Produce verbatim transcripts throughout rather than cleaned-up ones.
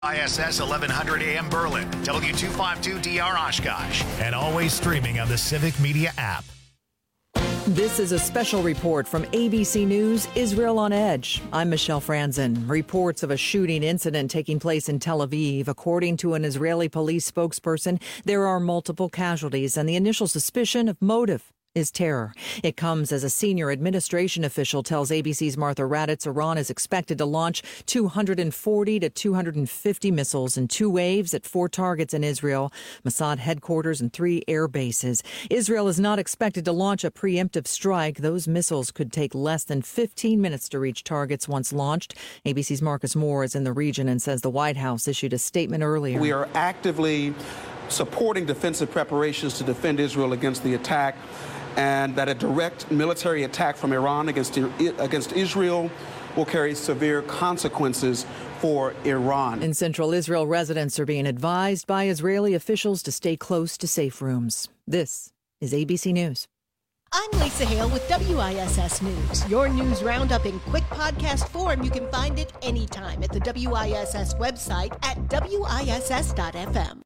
I S S eleven hundred A M Berlin, W two fifty-two D R Oshkosh, and always streaming on the Civic Media app. This is a special report from A B C News, Israel on Edge. I'm Michelle Franzen. Reports of a shooting incident taking place in Tel Aviv. According to an Israeli police spokesperson, there are multiple casualties and the initial suspicion of motive is terror. It comes as a senior administration official tells A B C's Martha Raddatz Iran is expected to launch two hundred forty to two hundred fifty missiles in two waves at four targets in Israel, Mossad headquarters, and three air bases. Israel is not expected to launch a preemptive strike. Those missiles could take less than fifteen minutes to reach targets once launched. A B C's Marcus Moore is in the region and says the White House issued a statement earlier. We are actively supporting defensive preparations to defend Israel against the attack, and that a direct military attack from Iran against against Israel will carry severe consequences for Iran. In central Israel, residents are being advised by Israeli officials to stay close to safe rooms. This is A B C News. I'm Lisa Hale with W I S S News. Your news roundup in quick podcast form. You can find it anytime at the W I S S website at W I S S dot F M.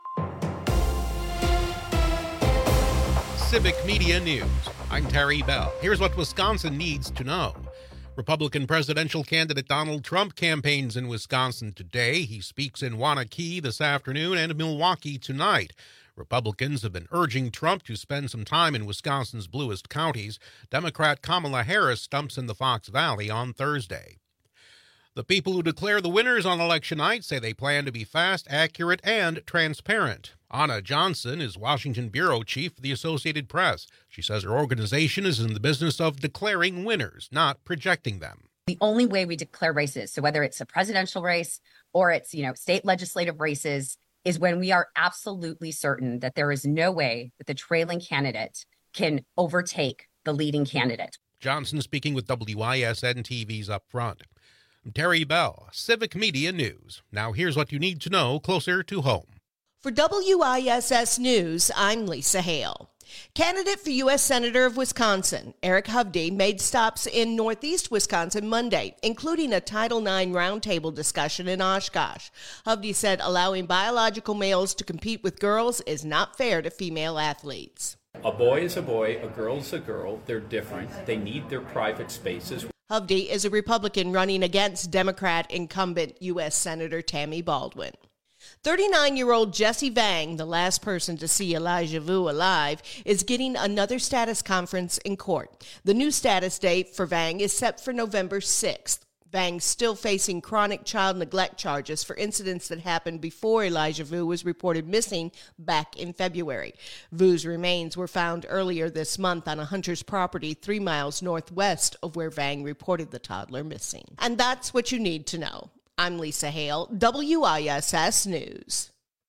Civic Media News. I'm Terry Bell. Here's what Wisconsin needs to know. Republican presidential candidate Donald Trump campaigns in Wisconsin today. He speaks in Waunakee this afternoon and Milwaukee tonight. Republicans have been urging Trump to spend some time in Wisconsin's bluest counties. Democrat Kamala Harris stumps in the Fox Valley on Thursday. The people who declare the winners on election night say they plan to be fast, accurate, and transparent. Anna Johnson is Washington bureau chief for the Associated Press. She says her organization is in the business of declaring winners, not projecting them. The only way we declare races, so whether it's a presidential race or it's, you know, state legislative races, is when we are absolutely certain that there is no way that the trailing candidate can overtake the leading candidate. Johnson speaking with W I S N T V's Up Front. I'm Terry Bell, Civic Media News. Now here's what you need to know closer to home. For W I S S News, I'm Lisa Hale. Candidate for U S Senator of Wisconsin, Eric Hovde, made stops in northeast Wisconsin Monday, including a Title nine roundtable discussion in Oshkosh. Hovde said allowing biological males to compete with girls is not fair to female athletes. A boy is a boy, a girl is a girl. They're different. They need their private spaces. Hovde is a Republican running against Democrat incumbent U S Senator Tammy Baldwin. thirty-nine-year-old Jesse Vang, the last person to see Elijah Vu alive, is getting another status conference in court. The new status date for Vang is set for November sixth. Vang's still facing chronic child neglect charges for incidents that happened before Elijah Vu was reported missing back in February. Vu's remains were found earlier this month on a hunter's property three miles northwest of where Vang reported the toddler missing. And that's what you need to know. I'm Lisa Hale, W I S S News.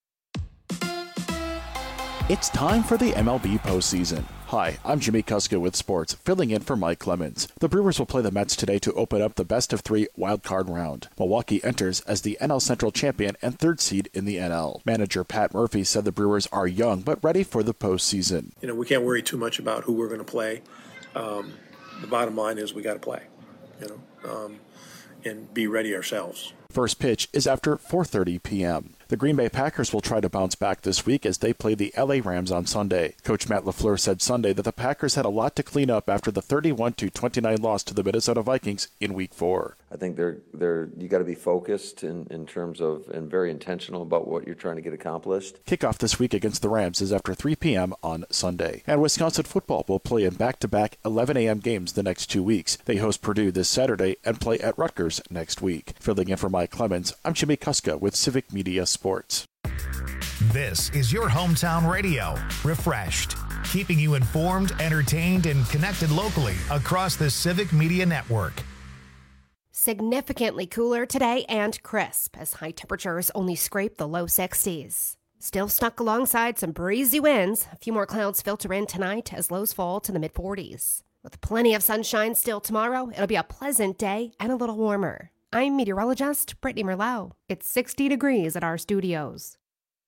It's time for the M L B postseason. Hi, I'm Jimmy Kuska with sports, filling in for Mike Clemens. The Brewers will play the Mets today to open up the best of three wildcard round. Milwaukee enters as the N L Central champion and third seed in the N L. Manager Pat Murphy said the Brewers are young but ready for the postseason. You know, we can't worry too much about who we're going to play. Um, the bottom line is we got to play, you know, um, and be ready ourselves. First pitch is after four thirty p.m. The Green Bay Packers will try to bounce back this week as they play the L A Rams on Sunday. Coach Matt LaFleur said Sunday that the Packers had a lot to clean up after the thirty-one to twenty-nine loss to the Minnesota Vikings in Week four. I think they're they're you got to be focused in, in terms of and very intentional about what you're trying to get accomplished. Kickoff this week against the Rams is after three p.m. on Sunday. And Wisconsin football will play in back-to-back eleven a.m. games the next two weeks. They host Purdue this Saturday and play at Rutgers next week. Filling in for Mike Clemens, I'm Jimmy Kuska with Civic Media Sports. This is your hometown radio, Refreshed, keeping you informed, entertained, and connected locally across the Civic Media Network. Significantly cooler today and crisp as high temperatures only scrape the low sixties. Still stuck alongside some breezy winds. A few more clouds filter in tonight as lows fall to the mid forties. With plenty of sunshine still tomorrow, it'll be a pleasant day and a little warmer. I'm meteorologist Brittany Merlot. It's sixty degrees at our studios.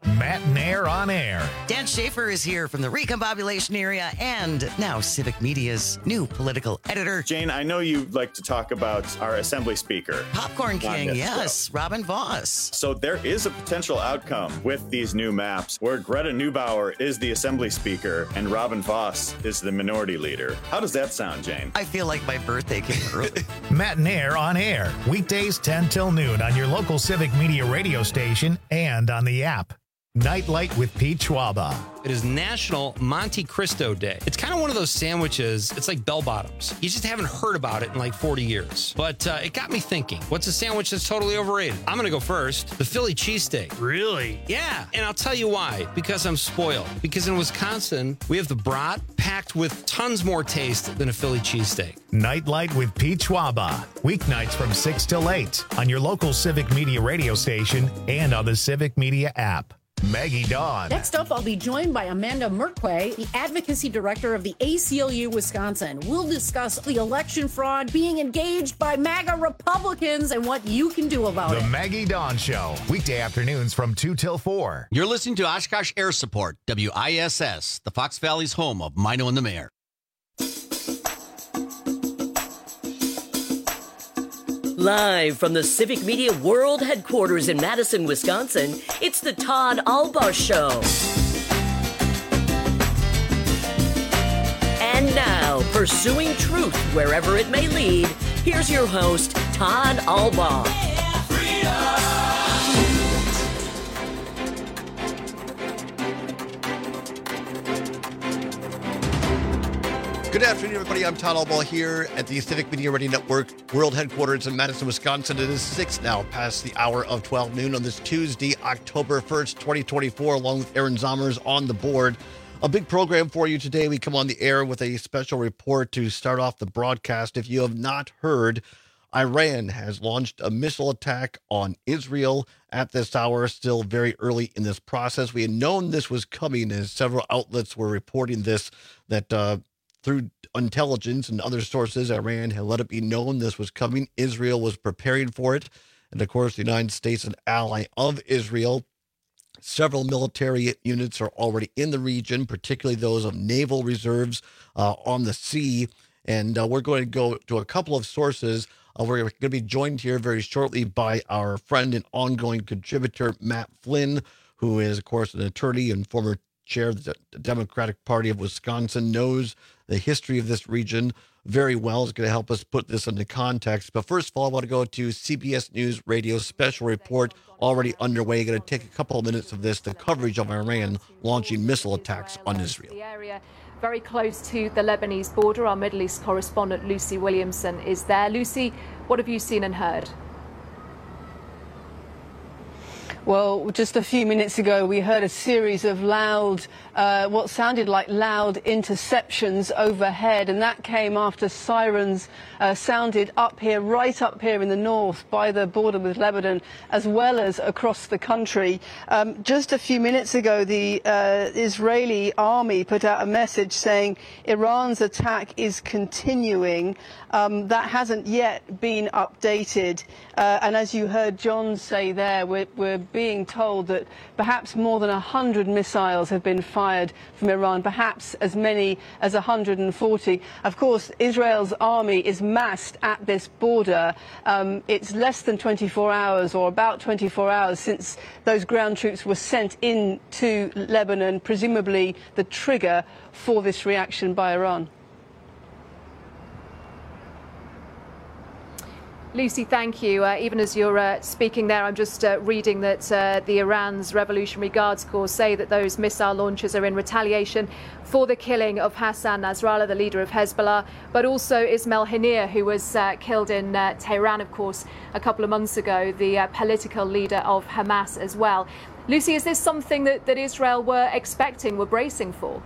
Matt Nair on air. Dan Schaefer is here from the Recombobulation area and now Civic Media's new political editor. Jane, I know you like to talk about our Assembly Speaker. Popcorn King, yes, Robin Vos. So there is a potential outcome with these new maps where Greta Neubauer is the Assembly Speaker and Robin Vos is the Minority Leader. How does that sound, Jane? I feel like my birthday came early. Matt Nair on air, weekdays ten till noon on your local Civic Media radio station and on the app. Nightlight with Pete Schwaba. It is National Monte Cristo Day. It's kind of one of those sandwiches. It's like bell bottoms. You just haven't heard about it in like forty years. But uh, it got me thinking, what's a sandwich that's totally overrated? I'm going to go first. The Philly cheesesteak. Really? Yeah. And I'll tell you why. Because I'm spoiled. Because in Wisconsin, we have the brat packed with tons more taste than a Philly cheesesteak. Nightlight with Pete Schwaba. Weeknights from six till eight on your local Civic Media radio station and on the Civic Media app. Maggie Dawn. Next up, I'll be joined by Amanda Merkwe, the advocacy director of the A C L U Wisconsin. We'll discuss the election fraud being engaged by MAGA Republicans and what you can do about the it. The Maggie Dawn Show, weekday afternoons from two till four. You're listening to Oshkosh Air Support, W I S S, the Fox Valley's home of Mino and the Mayor. Live from the Civic Media World Headquarters in Madison, Wisconsin, it's the Todd Albaugh Show. And now, pursuing truth wherever it may lead, here's your host, Todd Albaugh. Good afternoon, everybody. I'm Todd Albaugh here at the Civic Media Radio Network World Headquarters in Madison, Wisconsin. It is six now past the hour of twelve noon on this Tuesday, October first, twenty twenty-four, along with Aaron Zommers on the board. A big program for you today. We come on the air with a special report to start off the broadcast. If you have not heard, Iran has launched a missile attack on Israel at this hour, still very early in this process. We had known this was coming as several outlets were reporting this, that uh, through intelligence and other sources, Iran had let it be known this was coming. Israel was preparing for it. And of course, the United States, an ally of Israel. Several military units are already in the region, particularly those of naval reserves uh, on the sea. And uh, we're going to go to a couple of sources. Uh, we're going to be joined here very shortly by our friend and ongoing contributor, Matt Flynn, who is, of course, an attorney and former chair of the Democratic Party of Wisconsin, knows the history of this region very well, is going to help us put this into context. But first of all, I want to go to C B S News Radio special report already underway. Going to take a couple of minutes of this, the coverage of Iran launching missile attacks on Israel. The area very close to the Lebanese border. Our Middle East correspondent Lucy Williamson is there. Lucy, what have you seen and heard? Well, just a few minutes ago, we heard a series of loud, uh, what sounded like loud interceptions overhead, and that came after sirens uh, sounded up here, right up here in the north by the border with Lebanon, as well as across the country. Um, just a few minutes ago, the uh, Israeli army put out a message saying Iran's attack is continuing. Um, that hasn't yet been updated. Uh, and as you heard John say there, we're, we're being told that perhaps more than one hundred missiles have been fired from Iran, perhaps as many as one hundred forty. Of course, Israel's army is massed at this border. Um, it's less than twenty-four hours, or about twenty-four hours, since those ground troops were sent into Lebanon, presumably the trigger for this reaction by Iran. Lucy, thank you. Uh, even as you're uh, speaking there, I'm just uh, reading that uh, the Iran's Revolutionary Guards Corps say that those missile launches are in retaliation for the killing of Hassan Nasrallah, the leader of Hezbollah, but also Ismail Haniyeh, who was uh, killed in uh, Tehran, of course, a couple of months ago, the uh, political leader of Hamas as well. Lucy, is this something that, that Israel were expecting, were bracing for?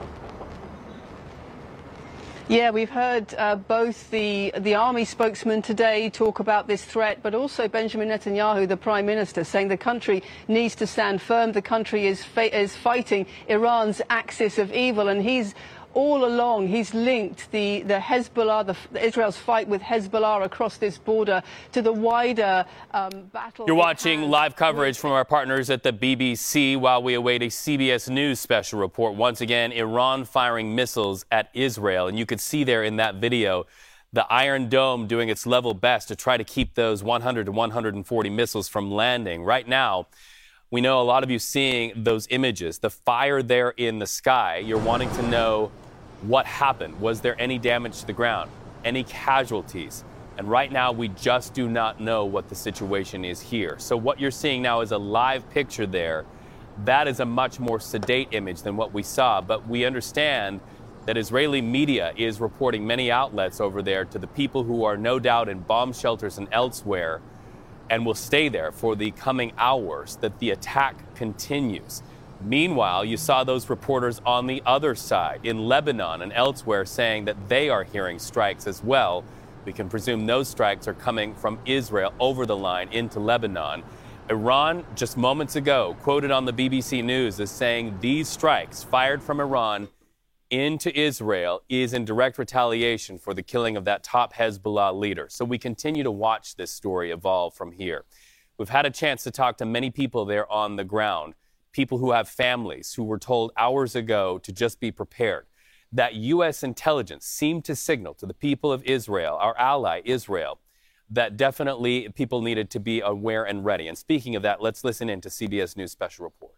Yeah, we've heard uh, both the the army spokesman today talk about this threat, but also Benjamin Netanyahu, the prime minister, saying the country needs to stand firm. The country is fa- is fighting Iran's axis of evil, and he's all along he's linked the, the Hezbollah, the, Israel's fight with Hezbollah across this border to the wider um, battle. You're watching live coverage from our partners at the B B C while we await a C B S News special report. Once again, Iran firing missiles at Israel. And you could see there in that video the Iron Dome doing its level best to try to keep those one hundred to one hundred forty missiles from landing. Right now, we know a lot of you seeing those images, the fire there in the sky. You're wanting to know what happened. Was there any damage to the ground? Any casualties? And right now, we just do not know what the situation is here. So what you're seeing now is a live picture there. That is a much more sedate image than what we saw. But we understand that Israeli media is reporting many outlets over there to the people who are no doubt in bomb shelters and elsewhere and will stay there for the coming hours, that the attack continues. Meanwhile, you saw those reporters on the other side in Lebanon and elsewhere saying that they are hearing strikes as well. We can presume those strikes are coming from Israel over the line into Lebanon. Iran, just moments ago, quoted on the B B C News as saying these strikes fired from Iran into Israel is in direct retaliation for the killing of that top Hezbollah leader. So we continue to watch this story evolve from here. We've had a chance to talk to many people there on the ground, people who have families who were told hours ago to just be prepared. That U S intelligence seemed to signal to the people of Israel, our ally Israel, that definitely people needed to be aware and ready. And speaking of that, let's listen in to C B S News special report.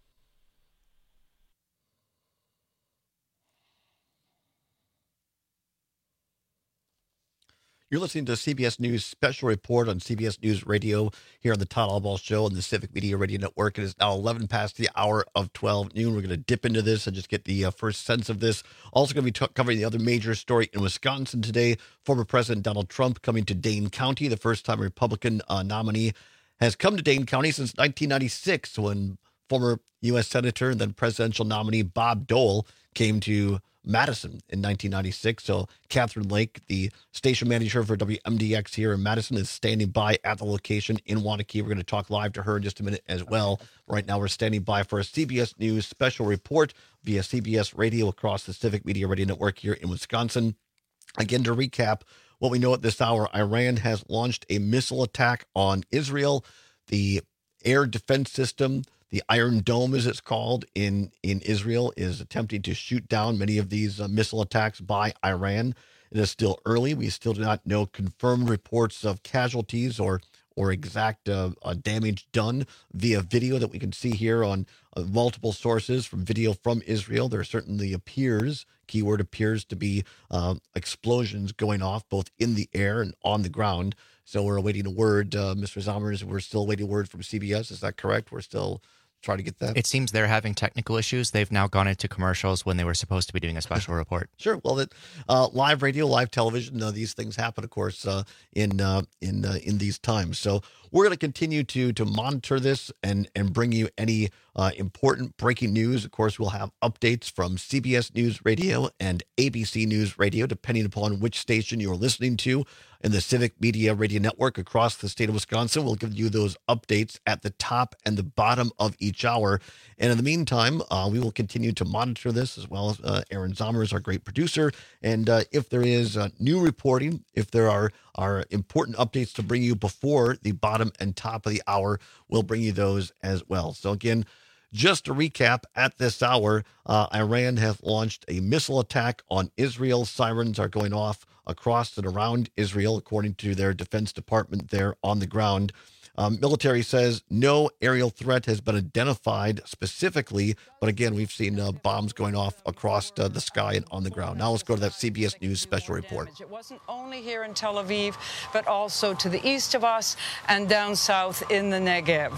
You're listening to C B S News special report on C B S News Radio here on the Todd Albaugh Show on the Civic Media Radio Network. It is now eleven past the hour of twelve noon. We're going to dip into this and just get the uh, first sense of this. Also going to be t- covering the other major story in Wisconsin today. Former President Donald Trump coming to Dane County. The first time a Republican uh, nominee has come to Dane County since nineteen ninety-six, when former U S Senator and then presidential nominee Bob Dole came to Madison in nineteen ninety-six. So Catherine Lake, the station manager for W M D X here in Madison, is standing by at the location in Waunakee. We're going to talk live to her in just a minute as well. Right now, we're standing by for a C B S News special report via C B S Radio across the Civic Media Radio Network here in Wisconsin. Again, to recap what we know at this hour, Iran has launched a missile attack on Israel. The air defense system, the Iron Dome, as it's called in, in Israel, is attempting to shoot down many of these uh, missile attacks by Iran. It is still early. We still do not know confirmed reports of casualties or or exact uh, uh, damage done via video that we can see here on uh, multiple sources from video from Israel. There certainly appears, keyword appears, to be uh, explosions going off both in the air and on the ground. So we're awaiting a word, uh, Mister Zommers. We're still awaiting word from C B S. Is that correct? We're still trying to get that. It seems they're having technical issues. They've now gone into commercials when they were supposed to be doing a special report. Sure. Well, that uh, live radio, live television, uh, these things happen, of course, uh, in uh, in uh, in these times. So we're going to continue to to monitor this and and bring you any uh, important breaking news. Of course, we'll have updates from C B S News Radio and A B C News Radio, depending upon which station you're listening to in the Civic Media Radio Network across the state of Wisconsin. We'll give you those updates at the top and the bottom of each hour. And in the meantime, uh, we will continue to monitor this, as well as uh, Aaron Zommers, our great producer. And uh, if there is uh, new reporting, if there are, are important updates to bring you before the bottom and top of the hour, we'll bring you those as well. So again, just to recap, at this hour, uh, Iran has launched a missile attack on Israel. Sirens are going off across and around Israel, according to their Defense Department there on the ground. Um, military says no aerial threat has been identified specifically, but again, we've seen uh, bombs going off across uh, the sky and on the ground. Now let's go to that C B S News special report. It wasn't only here in Tel Aviv, but also to the east of us and down south in the Negev.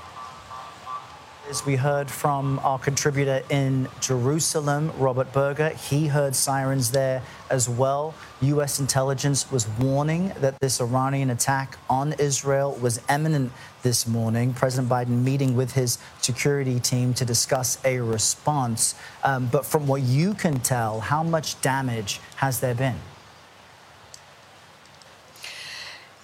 As we heard from our contributor in Jerusalem, Robert Berger, he heard sirens there as well. U S intelligence was warning that this Iranian attack on Israel was imminent this morning. President Biden meeting with his security team to discuss a response. Um, but from what you can tell, how much damage has there been?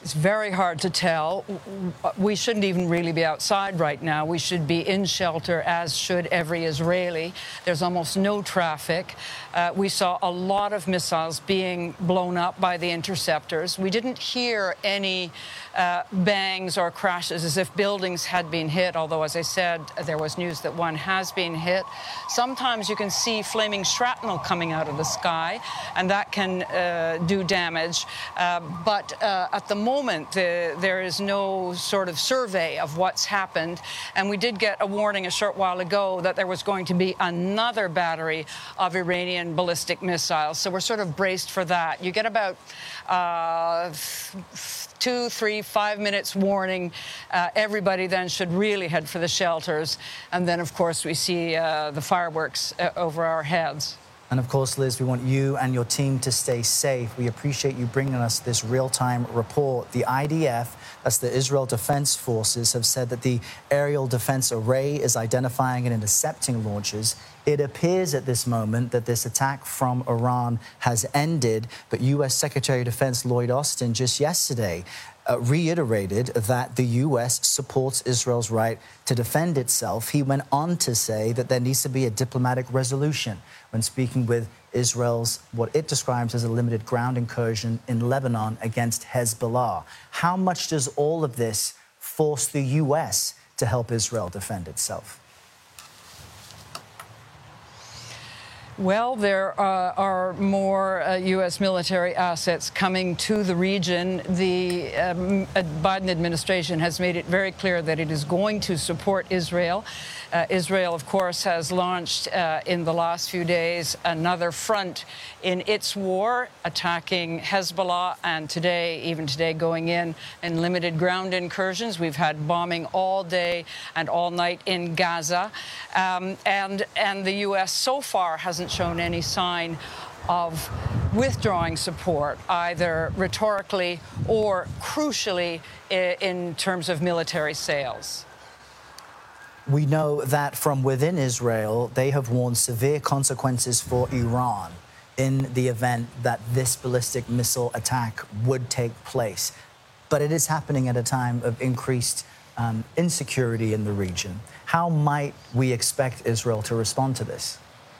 It's very hard to tell. We shouldn't even really be outside right now. We should be in shelter, as should every Israeli. There's almost no traffic. Uh, we saw a lot of missiles being blown up by the interceptors. We didn't hear any uh, bangs or crashes as if buildings had been hit, although, as I said, there was news that one has been hit. Sometimes you can see flaming shrapnel coming out of the sky, and that can uh, do damage. Uh, but uh, at the moment, the, there is no sort of survey of what's happened. And we did get a warning a short while ago that there was going to be another battery of Iranian ballistic missiles. So we're sort of braced for that. You get about uh, two, three, five minutes warning. Uh, everybody then should really head for the shelters. And then, of course, we see uh, the fireworks uh, over our heads. And of course, Liz, we want you and your team to stay safe. We appreciate you bringing us this real-time report. The I D F, that's the Israel Defense Forces, have said that the aerial defense array is identifying and intercepting launches. It appears at this moment that this attack from Iran has ended, but U S Secretary of Defense Lloyd Austin just yesterday Uh, reiterated that the U S supports Israel's right to defend itself. He went on to say that there needs to be a diplomatic resolution when speaking with Israel's, what it describes as a limited ground incursion in Lebanon against Hezbollah. How much does all of this force the U S to help Israel defend itself? Well, there uh, are more uh, U S military assets coming to the region. The um, Biden administration has made it very clear that it is going to support Israel. Uh, Israel, of course, has launched uh, in the last few days another front in its war, attacking Hezbollah, and today, even today, going in in limited ground incursions. We've had bombing all day and all night in Gaza. Um, and, and the U S so far hasn't shown any sign of withdrawing support, either rhetorically or crucially in terms of military sales. We know that from within Israel, they have warned severe consequences for Iran in the event that this ballistic missile attack would take place. But it is happening at a time of increased um, insecurity in the region. How might we expect Israel to respond to this?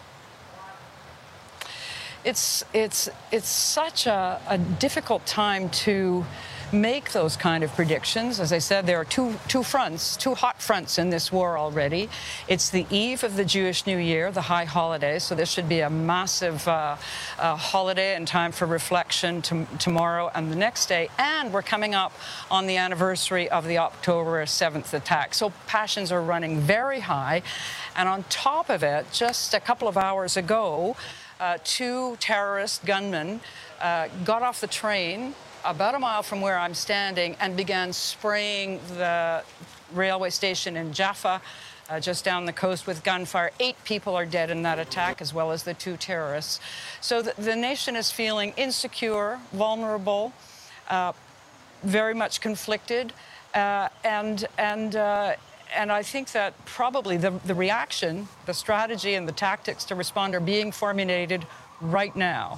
It's, it's, it's such a, a difficult time to make those kind of predictions. As I said, there are two, two fronts, two hot fronts in this war already. It's the eve of the Jewish New Year, the high holiday, so this should be a massive uh, uh, holiday and time for reflection to, tomorrow and the next day. And we're coming up on the anniversary of the October seventh attack. So passions are running very high. And on top of it, just a couple of hours ago, uh, two terrorist gunmen uh, got off the train about a mile from where I'm standing and began spraying the railway station in Jaffa, uh, just down the coast, with gunfire. Eight people are dead in that attack, as well as the two terrorists. So the, the nation is feeling insecure, vulnerable, uh, very much conflicted, uh, and and uh, and I think that probably the, the reaction, the strategy, and the tactics to respond are being formulated right now.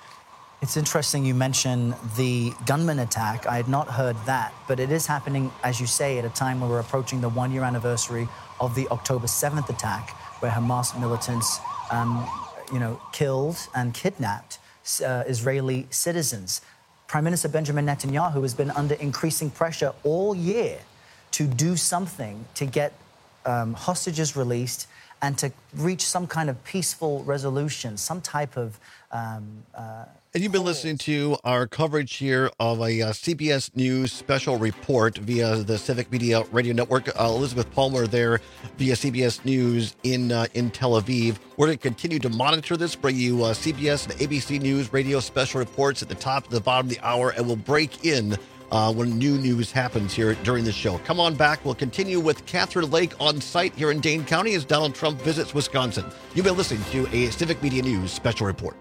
It's interesting you mention the gunman attack. I had not heard that, but it is happening, as you say, at a time when we're approaching the one-year anniversary of the October seventh attack, where Hamas militants, um, you know, killed and kidnapped uh, Israeli citizens. Prime Minister Benjamin Netanyahu has been under increasing pressure all year to do something to get um, hostages released and to reach some kind of peaceful resolution, some type of um, uh, And you've been listening to our coverage here of a uh, C B S News special report via the Civic Media Radio Network. Uh, Elizabeth Palmer there via C B S News in uh, in Tel Aviv. We're going to continue to monitor this, bring you uh, C B S and A B C News radio special reports at the top and the bottom of the hour, and we'll break in uh, when new news happens here during the show. Come on back. We'll continue with Catherine Lake on site here in Dane County as Donald Trump visits Wisconsin. You've been listening to a Civic Media News special report.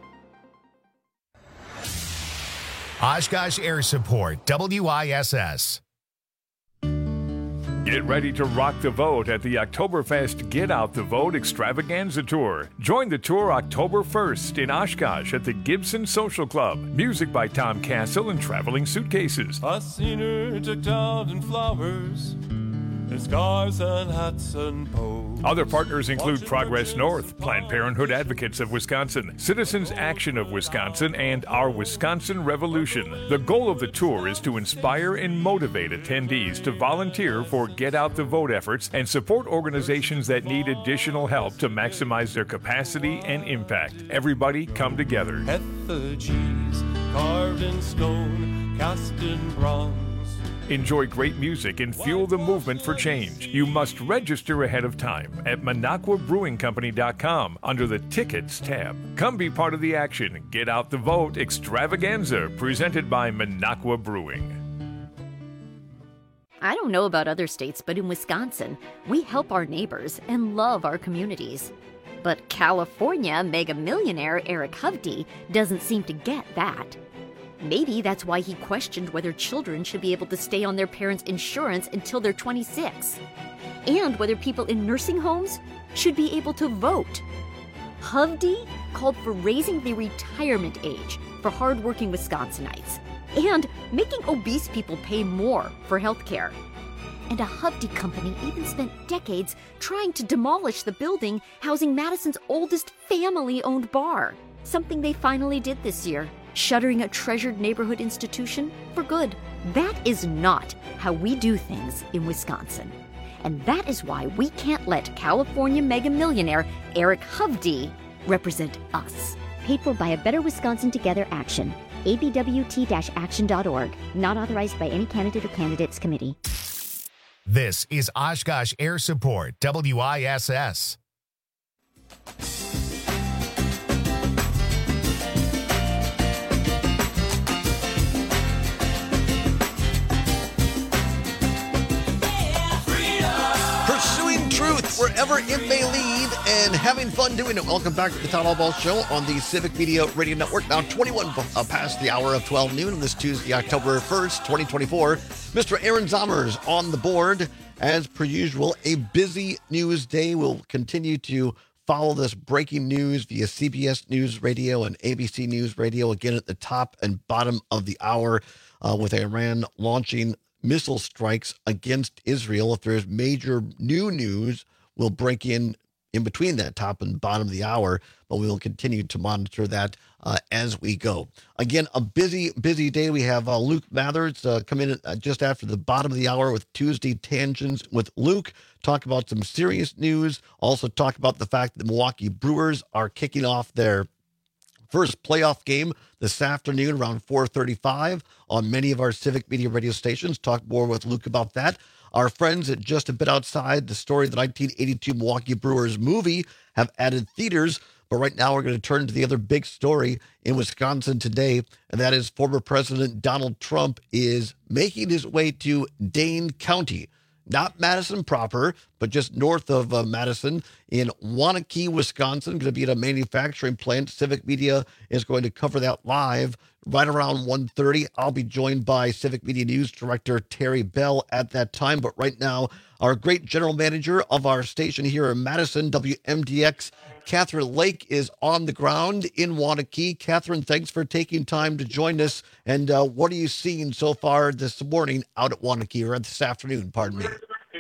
Oshkosh Air Support, W I S S. Get ready to rock the vote at the Oktoberfest Get Out the Vote Extravaganza Tour. Join the tour October first in Oshkosh at the Gibson Social Club. Music by Tom Castle and Traveling Suitcases. I seen her decked out in flowers, and scarves and hats and bows. Other partners include Progress North, Planned Parenthood Advocates of Wisconsin, Citizens Action of Wisconsin, and Our Wisconsin Revolution. The goal of the tour is to inspire and motivate attendees to volunteer for Get Out the Vote efforts and support organizations that need additional help to maximize their capacity and impact. Everybody come together. Effigies carved in stone, cast in bronze. Enjoy great music and fuel the movement for change. You must register ahead of time at Minocqua Brewing Company dot com under the Tickets tab. Come be part of the action. Get Out the Vote Extravaganza, presented by Minocqua Brewing. I don't know about other states, but in Wisconsin, we help our neighbors and love our communities. But California mega millionaire Eric Hovde doesn't seem to get that. Maybe that's why he questioned whether children should be able to stay on their parents' insurance until they're twenty-six, and whether people in nursing homes should be able to vote. Hovde called for raising the retirement age for hardworking Wisconsinites and making obese people pay more for health care. And a Hovde company even spent decades trying to demolish the building housing Madison's oldest family-owned bar, something they finally did this year. Shuttering a treasured neighborhood institution for good. That is not how we do things in Wisconsin. And that is why we can't let California mega millionaire Eric Hovde represent us. Paid for by a Better Wisconsin Together action. A B W T action dot org. Not authorized by any candidate or candidates committee. This is Oshkosh Air Support, W I S S. Truth wherever it may lead and having fun doing it. Welcome back to the Todd Albaugh Show on the Civic Media Radio Network. Now twenty-one uh, past the hour of twelve noon on this Tuesday, October first, twenty twenty-four. Mister Aaron Zommers on the board. As per usual, a busy news day. We'll continue to follow this breaking news via C B S News Radio and A B C News Radio again at the top and bottom of the hour uh, with Iran launching missile strikes against Israel. If there's major new news, we'll break in in between that top and bottom of the hour, but we will continue to monitor that uh, as we go. Again, a busy, busy day. We have uh, Luke Mathers uh, come in uh, just after the bottom of the hour with Tuesday Tangents with Luke. Talk about some serious news. Also talk about the fact that the Milwaukee Brewers are kicking off their first playoff game this afternoon around four thirty-five on many of our Civic Media radio stations. Talk more with Luke about that. Our friends at Just a Bit Outside, the story of the nineteen eighty-two Milwaukee Brewers movie, have added theaters. But right now we're going to turn to the other big story in Wisconsin today, and that is former President Donald Trump is making his way to Dane County. Not Madison proper, but just north of uh, Madison in Waunakee, Wisconsin. Going to be at a manufacturing plant. Civic Media is going to cover that live right around one thirty. I'll be joined by Civic Media News Director Terry Bell at that time. But right now, our great general manager of our station here in Madison, W M D X, Catherine Lake, is on the ground in Waunakee. Catherine, thanks for taking time to join us. And uh, what are you seeing so far this morning out at Waunakee, or this afternoon, pardon me?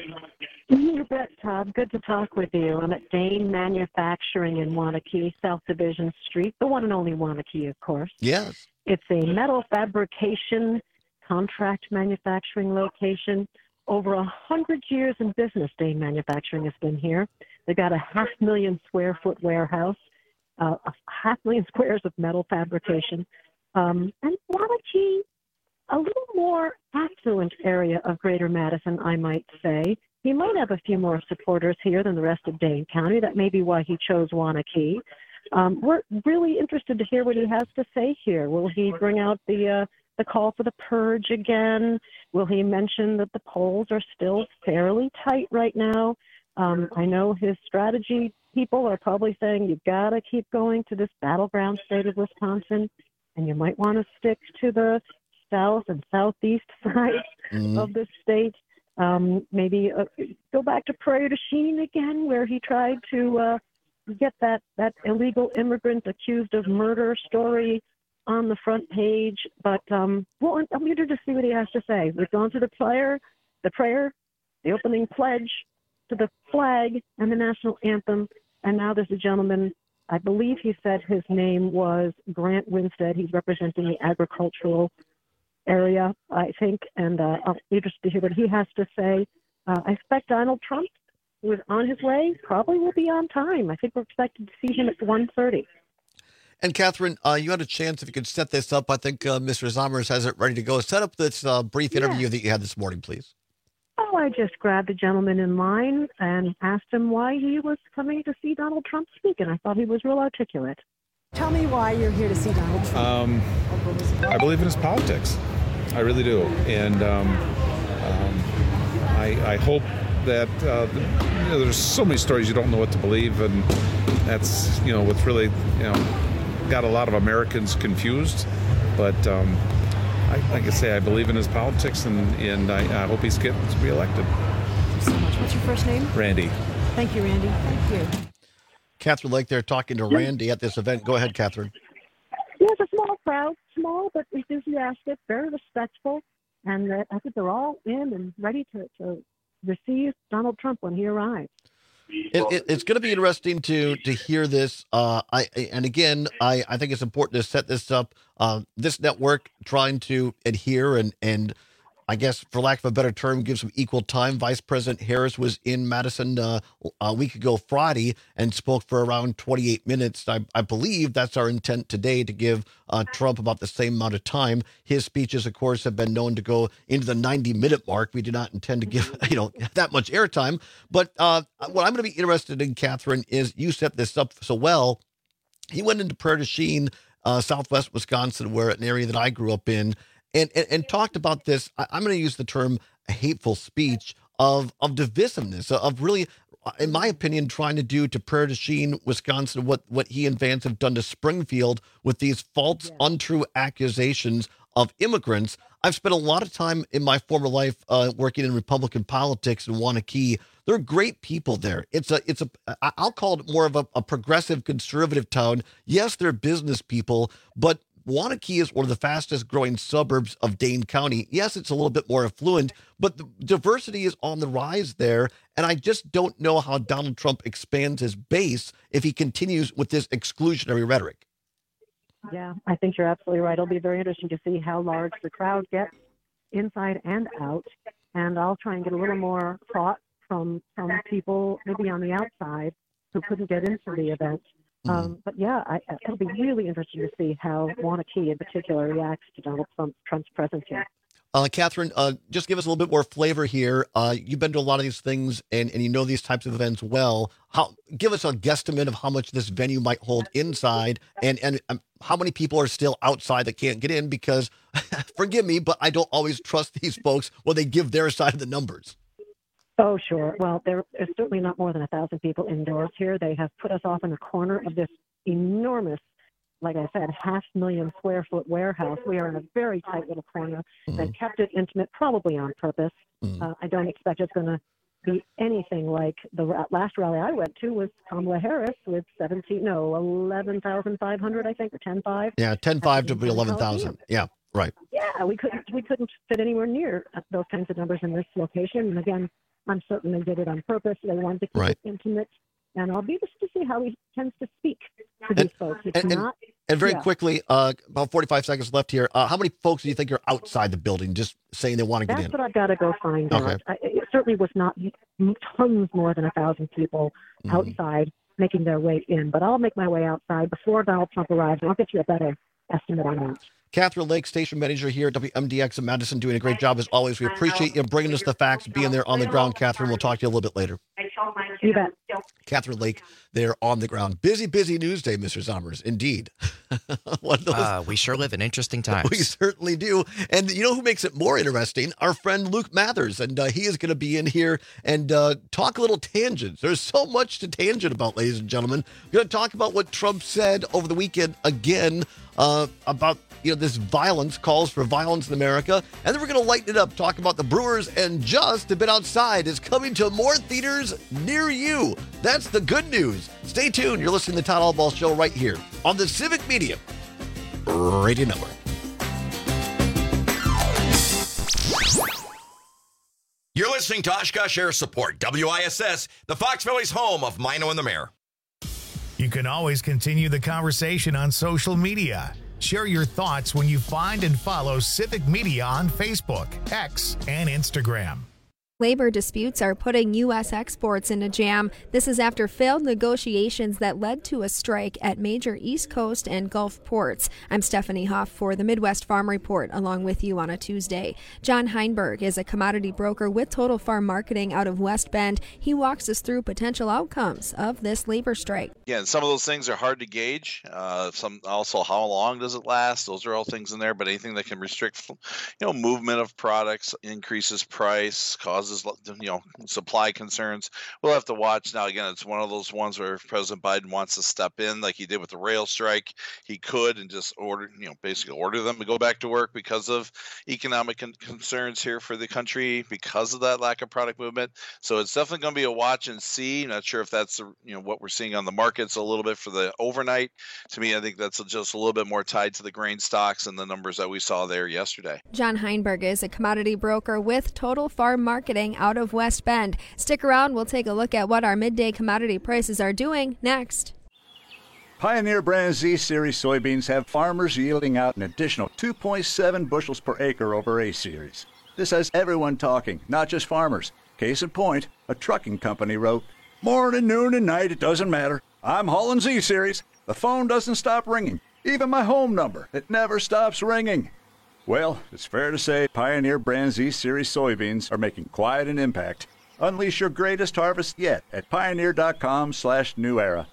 You bet, Todd. Good to talk with you. I'm at Dane Manufacturing in Waunakee, South Division Street, the one and only Waunakee, of course. Yes. It's a metal fabrication contract manufacturing location. Over a hundred years in business, Dane Manufacturing has been here. They've got a half million square foot warehouse, uh, a half million squares of metal fabrication. Um, and Waunakee, a little more affluent area of Greater Madison, I might say. He might have a few more supporters here than the rest of Dane County. That may be why he chose Waunakee. Um, we're really interested to hear what he has to say here. Will he bring out the uh, the call for the purge again? Will he mention that the polls are still fairly tight right now? Um, I know his strategy people are probably saying you've got to keep going to this battleground state of Wisconsin, and you might want to stick to the south and southeast sides mm-hmm. of the state. Um, maybe uh, go back to Prairie du Chien again, where he tried to uh, get that, that illegal immigrant accused of murder story on the front page. But um, well, I'm eager to see what he has to say. We've gone through the prayer, the prayer, the opening pledge, to the flag and the national anthem, and now there's a gentleman. I believe he said his name was Grant Winstead. He's representing the agricultural area, I think, and uh, I'll be interested to hear what he has to say. Uh, I expect Donald Trump, who is on his way, probably will be on time. I think we're expected to see him at one thirty. And Catherine, uh, you had a chance, if you could set this up. I think uh, Mister Zommers has it ready to go. Set up this uh, brief interview yeah. that you had this morning, please. Oh, I just grabbed a gentleman in line and asked him why he was coming to see Donald Trump speak, and I thought he was real articulate. Tell me why you're here to see Donald Trump. Um, I believe in his politics. I really do. And um, um, I, I hope that uh, you know, there's so many stories you don't know what to believe, and that's, you know, what's really, you know, got a lot of Americans confused. But um, I, like I say, I believe in his politics, and, and I, I hope he's getting reelected. Thank you so much. What's your first name? Randy. Thank you, Randy. Thank you. Catherine Lake there talking to Randy at this event. Go ahead, Catherine. Yeah, it's a small crowd, small but enthusiastic, very respectful, and uh, I think they're all in and ready to, to receive Donald Trump when he arrives. It, it, it's going to be interesting to to hear this. Uh, I and again, I, I think it's important to set this up. Uh, this network trying to adhere and and I guess, for lack of a better term, give some equal time. Vice President Harris was in Madison uh, a week ago Friday and spoke for around twenty-eight minutes. I, I believe that's our intent today, to give uh, Trump about the same amount of time. His speeches, of course, have been known to go into the ninety-minute mark. We do not intend to give, you know, that much airtime. But uh, what I'm going to be interested in, Catherine, is you set this up so well. He went into Prairie du Chien, uh, southwest Wisconsin, where an area that I grew up in, And, and and talked about this. I, I'm going to use the term hateful speech of of divisiveness, of really, in my opinion, trying to do to Prairie du Chien, Wisconsin, what what he and Vance have done to Springfield with these false, yeah. untrue accusations of immigrants. I've spent a lot of time in my former life uh, working in Republican politics in Waunakee. They're great people there. It's a it's a I'll call it more of a, a progressive conservative town. Yes, they're business people, but Waunakee is one of the fastest growing suburbs of Dane County. Yes, it's a little bit more affluent, but the diversity is on the rise there. And I just don't know how Donald Trump expands his base if he continues with this exclusionary rhetoric. Yeah, I think you're absolutely right. It'll be very interesting to see how large the crowd gets inside and out. And I'll try and get a little more thought from, from people maybe on the outside who couldn't get into the event. Um, but yeah, I, it'll be really interesting to see how Waunakee in particular reacts to Donald Trump, Trump's presence here. Uh, Catherine, uh, just give us a little bit more flavor here. Uh, you've been to a lot of these things, and, and you know these types of events well. How give us a guesstimate of how much this venue might hold inside, and and um, how many people are still outside that can't get in? Because, forgive me, but I don't always trust these folks when they give their side of the numbers. Oh, sure. Well, there is certainly not more than a thousand people indoors here. They have put us off in a corner of this enormous, like I said, half million square foot warehouse. We are in a very tight little corner. Mm-hmm. They kept it intimate, probably on purpose. Mm-hmm. Uh, I don't expect it's going to be anything like the last rally I went to was Kamala Harris with seventeen, no, eleven thousand five hundred, I think, or ten five. Yeah, ten five to eleven thousand. Yeah, right. Yeah, we couldn't we couldn't fit anywhere near those kinds of numbers in this location. And again, I'm certain they did it on purpose. They wanted to keep right. it intimate. And I'll be interested to see how he tends to speak to these and, folks. It's and, not, and, and very yeah. quickly, uh, about forty-five seconds left here. Uh, how many folks do you think are outside the building just saying they want to get That's in? That's what I've got to go find okay. out. I, it certainly was not tons more than a thousand people mm-hmm. outside making their way in. But I'll make my way outside before Donald Trump arrives, and I'll get you a better estimate on that. Catherine Lake, station manager here at W M D X in Madison, doing a great job as always. We appreciate you bringing us the facts, being there on the ground, Catherine. We'll talk to you a little bit later. You bet. Catherine Lake, there on the ground. Busy, busy news day, Mister Zommers. Indeed. One of those, uh, we sure live in interesting times. We certainly do. And you know who makes it more interesting? Our friend Luke Mathers. And uh, he is going to be in here and uh, talk a little tangents. There's so much to tangent about, ladies and gentlemen. We're going to talk about what Trump said over the weekend again uh, about you know, this violence, calls for violence in America. And then we're going to lighten it up, talk about the Brewers and Just a Bit Outside is coming to more theaters near you. That's the good news. Stay tuned. You're listening to the Todd Albaugh Show right here on the Civic Media Radio Network. You're listening to Oshkosh Air Support, W I S S, the Fox Valley's home of Mino and the Mayor. You can always continue the conversation on social media. Share your thoughts when you find and follow Civic Media on Facebook, X, and Instagram. Labor disputes are putting U S exports in a jam. This is after failed negotiations that led to a strike at major East Coast and Gulf ports. I'm Stephanie Hoff for the Midwest Farm Report, along with you on a Tuesday. John Heinberg is a commodity broker with Total Farm Marketing out of West Bend. He walks us through potential outcomes of this labor strike. Again, some of those things are hard to gauge. Uh, some also, how long does it last? Those are all things in there. But anything that can restrict, you know, movement of products, increases price, causes you know supply concerns. We'll have to watch. Now again, it's one of those ones where President Biden wants to step in like he did with the rail strike. He could and just order, you know, basically order them to go back to work because of economic con- concerns here for the country because of that lack of product movement. So it's definitely going to be a watch and see. Not sure if that's you know what we're seeing on the markets a little bit for the overnight. To me, I think that's just a little bit more tied to the grain stocks and the numbers that we saw there yesterday. John Heinberg is a commodity broker with Total Farm Marketing out of West Bend. Stick around. We'll take a look at what our midday commodity prices are doing next. Pioneer Brand Z-Series soybeans have farmers yielding out an additional two point seven bushels per acre over A-Series. This has everyone talking, not just farmers. Case in point, a trucking company wrote, "Morning, noon, and night, it doesn't matter. I'm hauling Z-Series. The phone doesn't stop ringing. Even my home number, it never stops ringing." Well, it's fair to say Pioneer Brand Z-Series soybeans are making quite an impact. Unleash your greatest harvest yet at pioneer.com slash new era.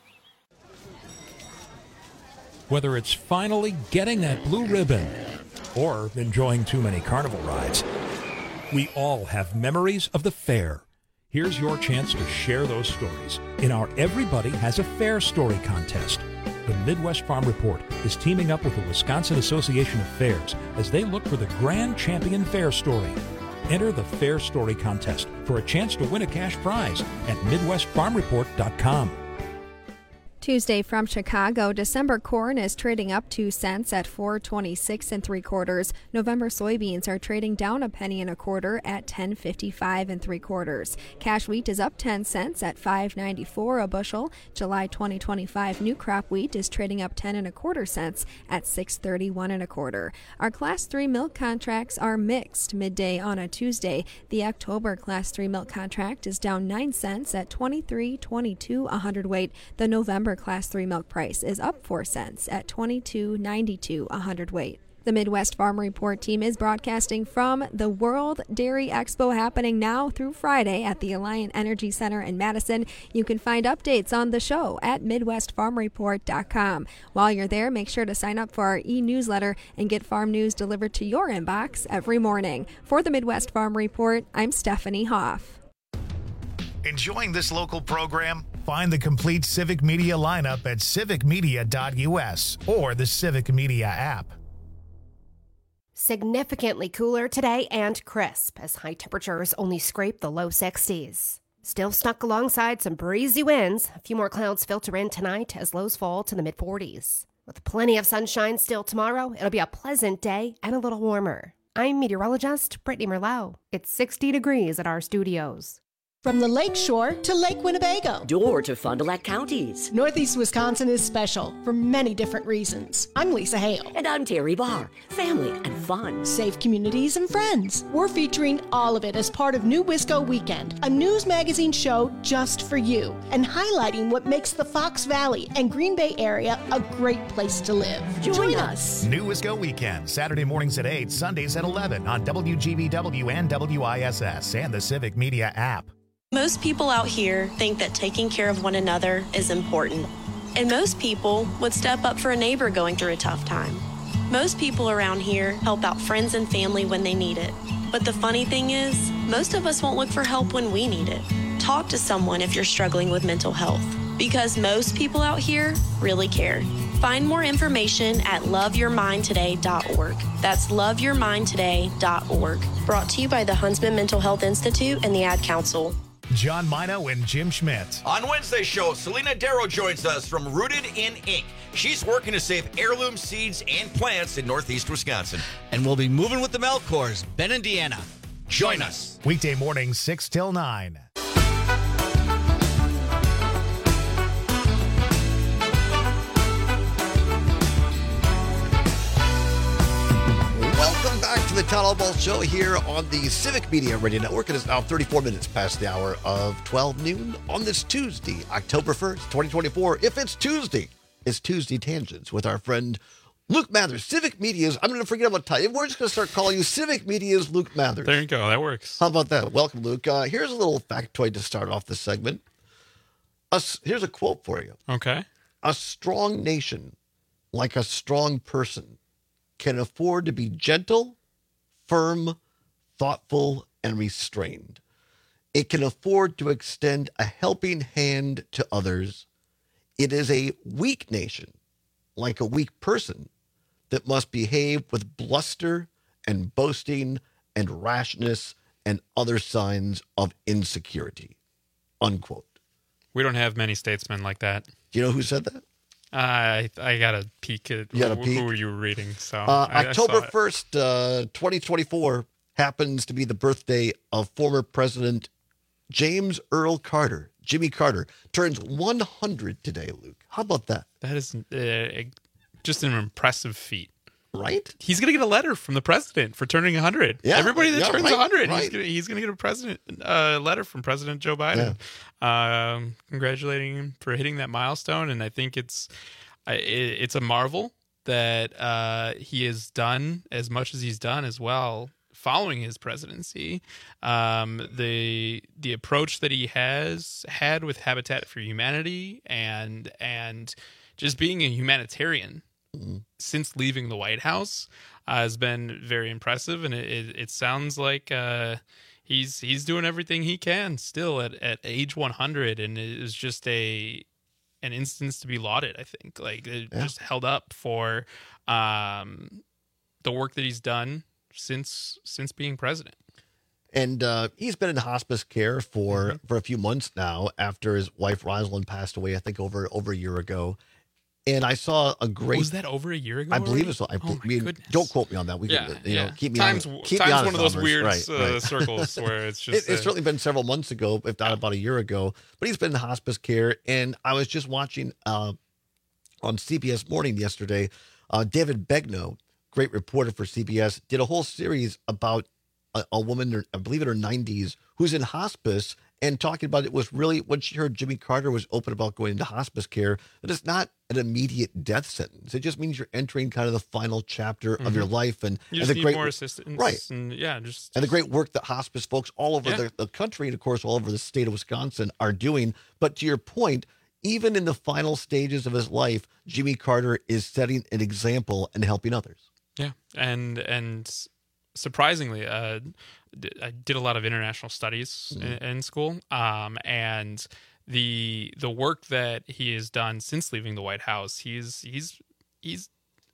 Whether it's finally getting that blue ribbon or enjoying too many carnival rides, we all have memories of the fair. Here's your chance to share those stories in our Everybody Has a Fair Story contest. The Midwest Farm Report is teaming up with the Wisconsin Association of Fairs as they look for the grand champion fair story. Enter the Fair Story contest for a chance to win a cash prize at midwest farm report dot com. Tuesday from Chicago, December corn is trading up two cents at four twenty-six and three quarters. November soybeans are trading down a penny and a quarter at ten fifty-five and three quarters. Cash wheat is up ten cents at five ninety-four a bushel. July twenty twenty-five new crop wheat is trading up ten and a quarter cents at six thirty-one and a quarter. Our Class three milk contracts are mixed midday on a Tuesday. The October Class three milk contract is down nine cents at twenty-three twenty-two a hundredweight. The November Class three milk price is up four cents at twenty-two ninety-two a hundredweight. The Midwest Farm Report team is broadcasting from the World Dairy Expo happening now through Friday at the Alliant Energy Center in Madison. You can find updates on the show at midwest farm report dot com. While you're there, make sure to sign up for our e-newsletter and get farm news delivered to your inbox every morning. For the Midwest Farm Report, I'm Stephanie Hoff. Enjoying this local program? Find the complete Civic Media lineup at civic media dot u s or the Civic Media app. Significantly cooler today and crisp as high temperatures only scrape the low sixties. Still stuck alongside some breezy winds. A few more clouds filter in tonight as lows fall to the mid forties. With plenty of sunshine still tomorrow, it'll be a pleasant day and a little warmer. I'm meteorologist Brittany Merlot. It's sixty degrees at our studios. From the Lake Shore to Lake Winnebago. Door to Fond du Lac counties. Northeast Wisconsin is special for many different reasons. I'm Lisa Hale. And I'm Terry Barr. Family and fun. Safe communities and friends. We're featuring all of it as part of New Wisco Weekend, a news magazine show just for you, and highlighting what makes the Fox Valley and Green Bay area a great place to live. Join, Join us. New Wisco Weekend, Saturday mornings at eight, Sundays at eleven on W G B W and W I S S and the Civic Media app. Most people out here think that taking care of one another is important. And most people would step up for a neighbor going through a tough time. Most people around here help out friends and family when they need it. But the funny thing is, most of us won't look for help when we need it. Talk to someone if you're struggling with mental health, because most people out here really care. Find more information at love your mind today dot org. That's love your mind today dot org. Brought to you by the Huntsman Mental Health Institute and the Ad Council. John Mino and Jim Schmidt. On Wednesday's show, Selena Darrow joins us from Rooted in Ink. She's working to save heirloom seeds and plants in northeast Wisconsin. And we'll be moving with the Melkors, Ben and Deanna. Join us. Weekday mornings, six till nine. Welcome back to the Town Hall Show here on the Civic Media Radio Network. It is now thirty-four minutes past the hour of twelve noon on this Tuesday, October first, twenty twenty-four. If it's Tuesday, it's Tuesday Tangents with our friend Luke Mathers. Civic Media's, I'm going to forget about time. We're just going to start calling you Civic Media's Luke Mathers. There you go. That works. How about that? Welcome, Luke. Uh, here's a little factoid to start off this segment. A, here's a quote for you. Okay. A strong nation, like a strong person, can afford to be gentle, firm, thoughtful, and restrained. It can afford to extend a helping hand to others. It is a weak nation, like a weak person, that must behave with bluster and boasting and rashness and other signs of insecurity. Unquote. We don't have many statesmen like that. Do you know who said that? I I got a peek at You got a who, peek? who you were reading. So Uh, I, October I first, uh, twenty twenty-four happens to be the birthday of former President James Earl Carter. Jimmy Carter turns one hundred today, Luke. How about that? That is uh, just an impressive feat. Right? He's going to get a letter from the president for turning one hundred. Yeah, Everybody that yeah, turns right, one hundred, right. he's going he's to get a president uh, letter from President Joe Biden, um, congratulating him for hitting that milestone. And I think it's I- it, it's a marvel that uh, he has done as much as he's done as well following his presidency. Um, the the approach that he has had with Habitat for Humanity and and just being a humanitarian since leaving the White House uh, has been very impressive, and it, it, it sounds like uh, he's he's doing everything he can still at, at age one hundred, and it is just a an instance to be lauded. I think like it Yeah. just held up for um, the work that he's done since since being president. And uh, he's been in hospice care for, Mm-hmm. for a few months now after his wife Rosalind passed away, I think over over a year ago. And I saw a great. Was that over a year ago? I believe already? so. I, Oh believe, my I mean, goodness. don't quote me on that. We Yeah, can, you yeah. know, keep me Time's- on. Keep time's me honest, one of those Summers. weird, right, uh, right. circles where it's just, It, it's uh, certainly been several months ago, if not about a year ago. But he's been in hospice care, and I was just watching uh, on C B S Morning yesterday. Uh, David Begnaud, great reporter for C B S, did a whole series about a, a woman, I believe in her nineties, who's in hospice, and talking about it was really when she heard Jimmy Carter was open about going into hospice care, that it's not an immediate death sentence. It just means you're entering kind of the final chapter of your Mhm. life, and, You and just the need great more assistance, right? And yeah, just And the great work that hospice folks all over Yeah. the, the country and, of course, all over the state of Wisconsin are doing. But to your point, even in the final stages of his life, Jimmy Carter is setting an example and helping others. yeah, and and surprisingly, uh, d- I did a lot of international studies in, in school, um, and the the work that he has done since leaving the White House, he's he's he's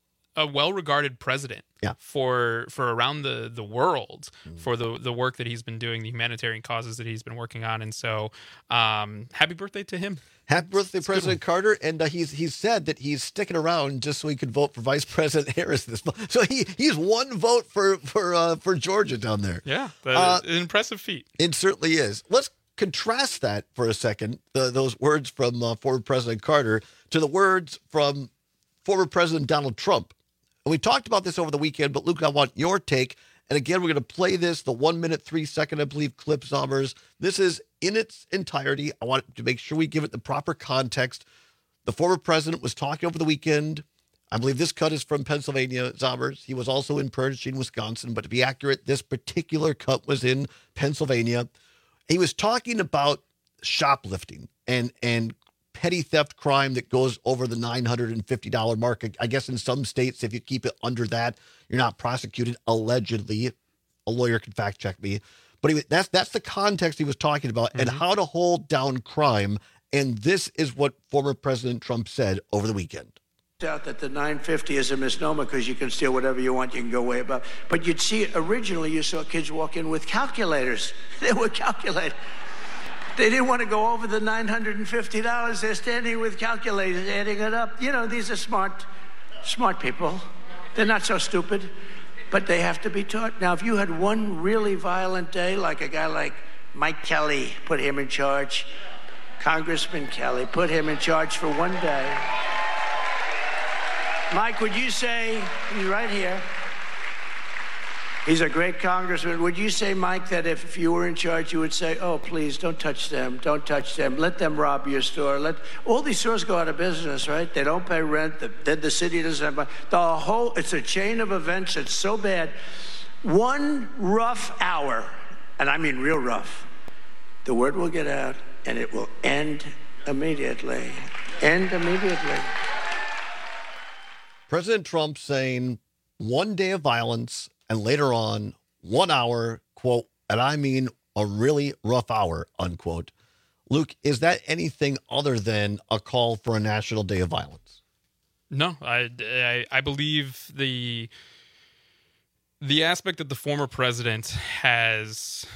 a well-regarded president yeah. for for around the the world for the the work that he's been doing, the humanitarian causes that he's been working on, and so um, happy birthday to him. Happy birthday, President Carter. And uh, he's he's said that he's sticking around just so he could vote for Vice President Harris this month. So he he's one vote for for uh, for Georgia down there. Yeah, that Uh, is an impressive feat. It certainly is. Let's contrast that for a second, the, those words from uh, former President Carter to the words from former President Donald Trump. And we talked about this over the weekend, but Luke, I want your take. And again, we're going to play this, the one minute, three second, I believe, clip, Zombers. This is in its entirety. I want to make sure we give it the proper context. The former president was talking over the weekend. I believe this cut is from Pennsylvania, Zombers. He was also in Pershing, Wisconsin. But to be accurate, this particular cut was in Pennsylvania. He was talking about shoplifting and and petty theft crime that goes over the nine hundred fifty dollars mark. I guess in some states, if you keep it under that, you're not prosecuted, allegedly. A lawyer can fact check me. But he, that's that's the context he was talking about and Mhm. how to hold down crime. And this is what former President Trump said over the weekend. out that the nine fifty is a misnomer because you can steal whatever you want, you can go way above. But you'd see, originally you saw kids walk in with calculators. They were calculators. They didn't want to go over the nine hundred fifty dollars. They're standing with calculators, adding it up. You know, these are smart, smart people. They're not so stupid, but they have to be taught. Now, if you had one really violent day, like a guy like Mike Kelly, put him in charge, Congressman Kelly, put him in charge for one day. Mike, would you say, he's right here, he's a great congressman. Would you say, Mike, that if you were in charge, you would say, oh, please, don't touch them, don't touch them, let them rob your store. Let all these stores go out of business, right? They don't pay rent, the, then the city doesn't have money. The whole, it's a chain of events that's so bad. One rough hour, and I mean real rough, the word will get out, and it will end immediately. End immediately. President Trump saying one day of violence and later on one hour, quote, and I mean a really rough hour, unquote. Luke, is that anything other than a call for a national day of violence? No, I, I, I believe the the aspect that the former president has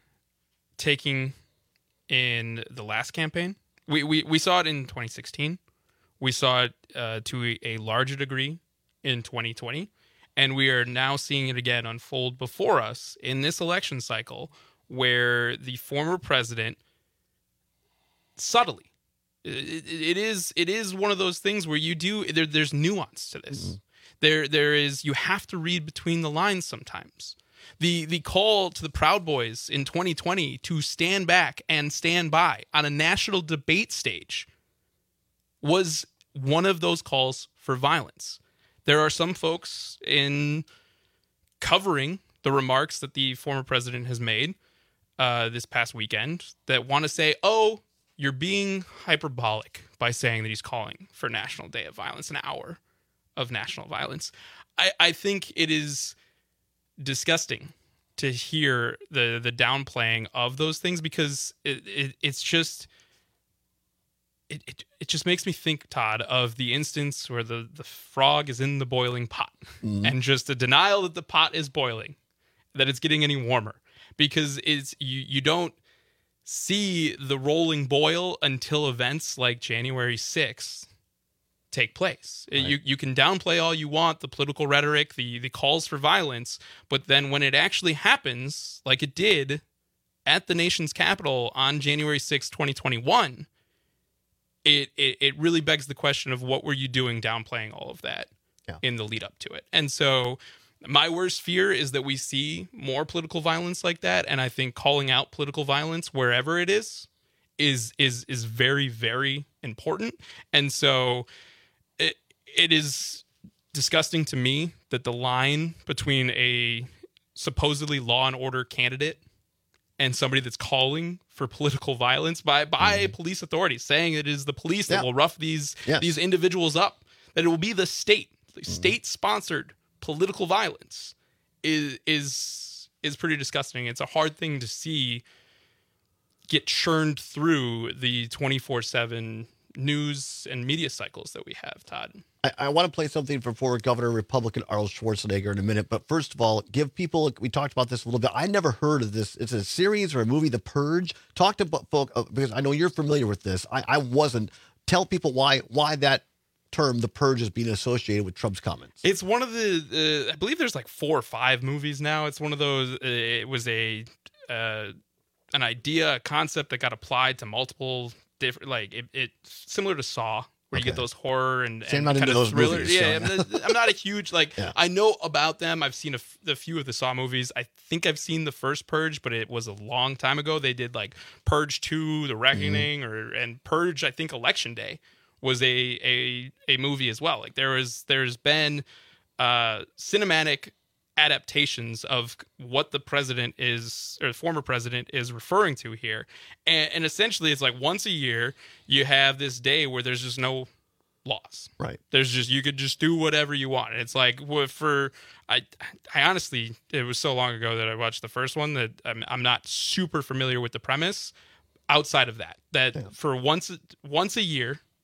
taken in the last campaign, we, we, we saw it in twenty sixteen. We saw it uh, to a larger degree in twenty twenty, and we are now seeing it again unfold before us in this election cycle, where the former president subtly, it, it is it is one of those things where you do there, there's nuance to this. Mm-hmm. There there is you have to read between the lines sometimes. The the call to the Proud Boys in twenty twenty to stand back and stand by on a national debate stage was one of those calls for violence. There are some folks in covering the remarks that the former president has made uh, this past weekend that want to say, oh, you're being hyperbolic by saying that he's calling for National Day of Violence, an hour of national violence. I, I think it is disgusting to hear the the downplaying of those things because it, it it's just... It, it it just makes me think, Todd, of the instance where the, the frog is in the boiling pot mm-hmm. and just a denial that the pot is boiling, that it's getting any warmer, because it's you you don't see the rolling boil until events like January sixth take place. Right. You you can downplay all you want, the political rhetoric, the the calls for violence, but then when it actually happens, like it did at the nation's capital on January sixth, twenty twenty-one, It, it it really begs the question of what were you doing downplaying all of that yeah. in the lead up to it. And so my worst fear is that we see more political violence like that. And I think calling out political violence wherever it is is is is very, very important. And so it it is disgusting to me that the line between a supposedly law and order candidate and somebody that's calling for political violence by by mm-hmm. police authorities, saying it is the police yeah. that will rough these yes. these individuals up, that it will be the state, the mm-hmm. state-sponsored political violence, is is is pretty disgusting. It's a hard thing to see get churned through the twenty-four seven news and media cycles that we have, Todd. I, I want to play something for former Governor Republican Arnold Schwarzenegger in a minute, but first of all, give people, we talked about this a little bit. I never heard of this. It's a series or a movie, The Purge. Talk to folk, uh, because I know you're familiar with this. I, I wasn't. Tell people why why that term, The Purge, is being associated with Trump's comments. It's one of the, uh, I believe there's like four or five movies now. It's one of those, uh, it was a uh, an idea, a concept that got applied to multiple different, like it, it similar to Saw, where okay. you get those horror and, and kind of thriller. Movies, yeah, so. I'm, I'm not a huge like. Yeah. I know about them. I've seen a, f- a few of the Saw movies. I think I've seen the first Purge, but it was a long time ago. They did like Purge two, The Reckoning, mm-hmm. or and Purge. I think Election Day was a a a movie as well. Like there was there's been uh, cinematic adaptations of what the president is, or the former president is referring to here. And, and essentially it's like once a year you have this day where there's just no laws. Right. There's just, you could just do whatever you want. And it's like for, I, I honestly, it was so long ago that I watched the first one that I'm, I'm not super familiar with the premise outside of that, that yeah. for once, once a year,